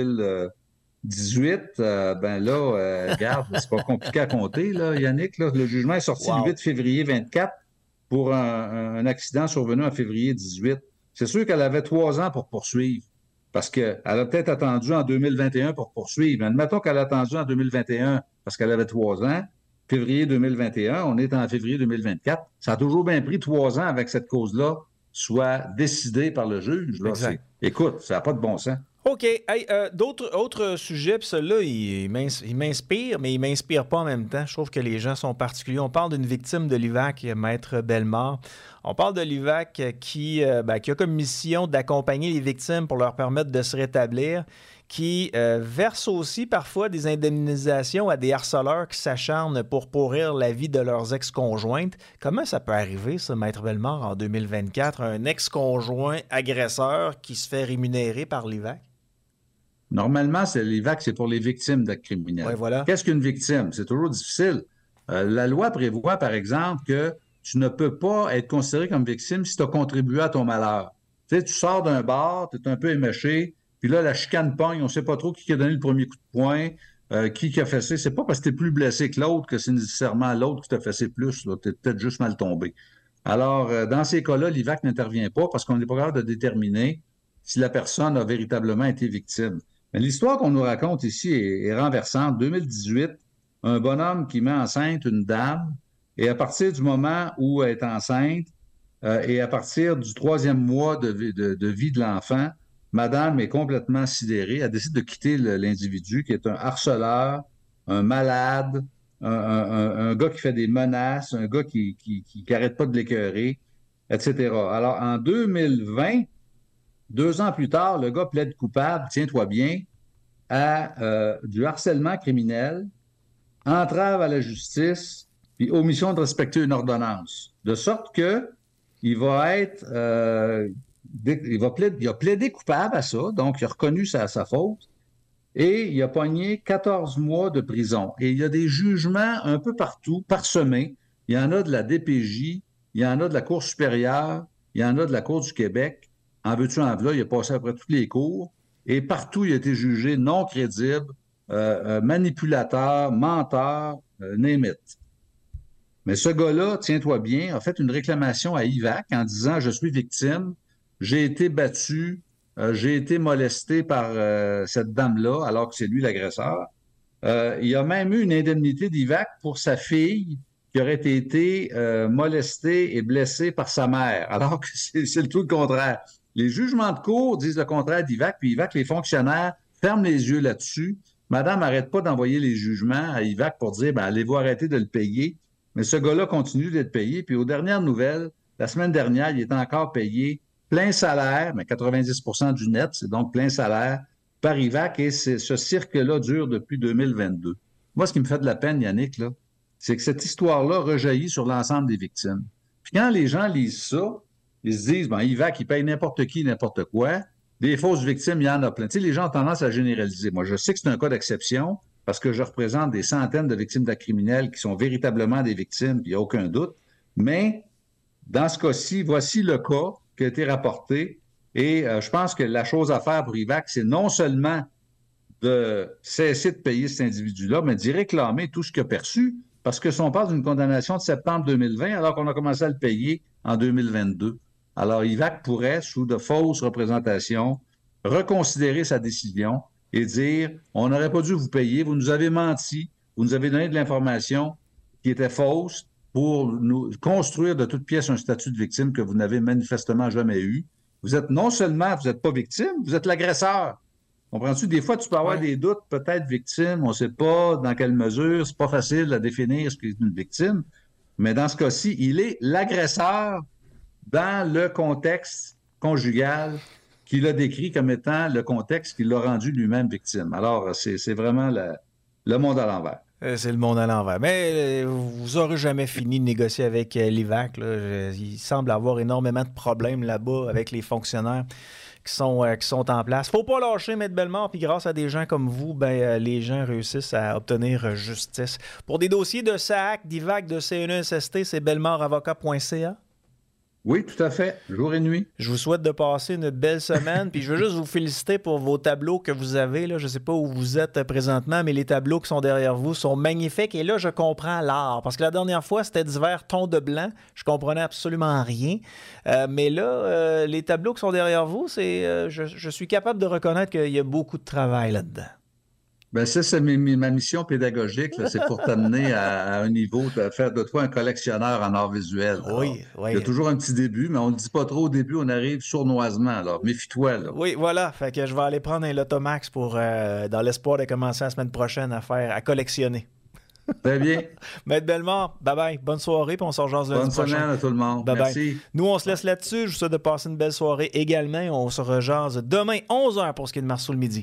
2018, ben là, regarde, c'est pas compliqué à compter, là, Yannick. Là. Le jugement est sorti le 8 février 24 pour un accident survenu en février 18. C'est sûr qu'elle avait 3 ans pour poursuivre parce qu'elle a peut-être attendu en 2021 pour poursuivre. Mais admettons qu'elle a attendu en 2021 parce qu'elle avait 3 ans. Février 2021, on est en février 2024. Ça a toujours bien pris 3 ans avec cette cause-là soit décidée par le juge. Là. Écoute, ça n'a pas de bon sens. OK. Hey, autres sujets, puis celui-là, il m'inspire, mais il ne m'inspire pas en même temps. Je trouve que les gens sont particuliers. On parle d'une victime de l'IVAC, Maître Bellemare. On parle de l'IVAC qui a comme mission d'accompagner les victimes pour leur permettre de se rétablir, qui verse aussi parfois des indemnisations à des harceleurs qui s'acharnent pour pourrir la vie de leurs ex-conjointes. Comment ça peut arriver, ça, Maître Bellemare, en 2024, un ex-conjoint agresseur qui se fait rémunérer par l'IVAC? Normalement, l'IVAC, c'est pour les victimes d'actes criminels. Ouais, voilà. Qu'est-ce qu'une victime? C'est toujours difficile. La loi prévoit, par exemple, que tu ne peux pas être considéré comme victime si tu as contribué à ton malheur. Tu sais, tu sors d'un bar, tu es un peu éméché, puis là, la chicane pogne, on ne sait pas trop qui a donné le premier coup de poing, qui a fessé. C'est pas parce que tu es plus blessé que l'autre que c'est nécessairement l'autre qui t'a fessé plus. Tu es peut-être juste mal tombé. Alors, dans ces cas-là, l'IVAC n'intervient pas parce qu'on n'est pas capable de déterminer si la personne a véritablement été victime. Mais l'histoire qu'on nous raconte ici est renversante. 2018, un bonhomme qui met enceinte une dame, et à partir du moment où elle est enceinte, et à partir du 3e mois de vie de l'enfant, madame est complètement sidérée. Elle décide de quitter l'individu qui est un harceleur, un malade, un gars qui fait des menaces, un gars qui arrête pas de l'écœurer, etc. Alors, en 2020, 2 ans plus tard, le gars plaide coupable, tiens-toi bien, à du harcèlement criminel, entrave à la justice, puis omission de respecter une ordonnance. De sorte que il va être, il a plaidé coupable à ça, donc il a reconnu sa faute, et il a pogné 14 mois de prison. Et il y a des jugements un peu partout, parsemés. Il y en a de la DPJ, il y en a de la Cour supérieure, il y en a de la Cour du Québec. En veux-tu, en voilà, il a passé après toutes les cours, et partout, il a été jugé non crédible, manipulateur, menteur, name it. Mais ce gars-là, tiens-toi bien, a fait une réclamation à IVAC en disant « Je suis victime, j'ai été battu, j'ai été molesté par cette dame-là, alors que c'est lui l'agresseur. » Il a même eu une indemnité d'IVAC pour sa fille qui aurait été molestée et blessée par sa mère, alors que c'est le tout le contraire. Les jugements de cour disent le contraire d'IVAC, puis IVAC, les fonctionnaires ferment les yeux là-dessus. Madame n'arrête pas d'envoyer les jugements à IVAC pour dire « Allez-vous arrêter de le payer? » Mais ce gars-là continue d'être payé. Puis aux dernières nouvelles, la semaine dernière, il est encore payé plein salaire, mais 90% du net, c'est donc plein salaire, par IVAC. Et ce cirque-là dure depuis 2022. Moi, ce qui me fait de la peine, Yannick, là, c'est que cette histoire-là rejaillit sur l'ensemble des victimes. Puis quand les gens lisent ça, ils se disent, IVAC, il paye n'importe qui, n'importe quoi. Des fausses victimes, il y en a plein. Tu sais, les gens ont tendance à généraliser. Moi, je sais que c'est un cas d'exception, parce que je représente des centaines de victimes d'actes criminels qui sont véritablement des victimes, puis il n'y a aucun doute. Mais dans ce cas-ci, voici le cas qui a été rapporté. Et je pense que la chose à faire pour IVAC, c'est non seulement de cesser de payer cet individu-là, mais d'y réclamer tout ce qu'il a perçu. Parce que si on parle d'une condamnation de septembre 2020, alors qu'on a commencé à le payer en 2022. Alors IVAC pourrait, sous de fausses représentations, reconsidérer sa décision et dire « On n'aurait pas dû vous payer, vous nous avez menti, vous nous avez donné de l'information qui était fausse pour nous construire de toutes pièces un statut de victime que vous n'avez manifestement jamais eu. Vous êtes non seulement, vous n'êtes pas victime, vous êtes l'agresseur. Comprends-tu? Des fois, tu peux avoir des doutes, peut-être victime, on ne sait pas dans quelle mesure, c'est pas facile à définir ce qu'est une victime, mais dans ce cas-ci, il est l'agresseur dans le contexte conjugal qu'il a décrit comme étant le contexte qui l'a rendu lui-même victime. Alors, c'est vraiment le monde à l'envers. C'est le monde à l'envers. Mais vous n'aurez jamais fini de négocier avec l'IVAC. Il semble avoir énormément de problèmes là-bas avec les fonctionnaires qui sont en place. Faut pas lâcher, Maître Bellemare, puis grâce à des gens comme vous, les gens réussissent à obtenir justice. Pour des dossiers de SAAC, d'IVAC, de CNESST, c'est bellemaravocat.ca. Oui, tout à fait, jour et nuit. Je vous souhaite de passer une belle semaine, puis je veux juste vous féliciter pour vos tableaux que vous avez. Là. Je ne sais pas où vous êtes présentement, mais les tableaux qui sont derrière vous sont magnifiques. Et là, je comprends l'art, parce que la dernière fois, c'était divers tons de blanc. Je comprenais absolument rien. Mais là, les tableaux qui sont derrière vous, je suis capable de reconnaître qu'il y a beaucoup de travail là-dedans. Ben ça, c'est ma mission pédagogique. Là, c'est pour t'amener à un niveau, de faire de toi un collectionneur en art visuel. Alors, oui. Il y a toujours un petit début, mais on ne le dit pas trop au début, on arrive sournoisement. Alors, méfie-toi. Là. Oui, voilà. Fait que je vais aller prendre un Lotomax pour, dans l'espoir de commencer la semaine prochaine à collectionner. Très bien. Maître Bellemare, bye-bye. Bonne soirée, puis on se rejase lundi prochain. Bonne semaine à tout le monde. Bye-bye. Merci. Nous, on se laisse là-dessus. Je vous souhaite de passer une belle soirée également. On se rejase demain, 11h, pour ce qui est de Marceau le midi.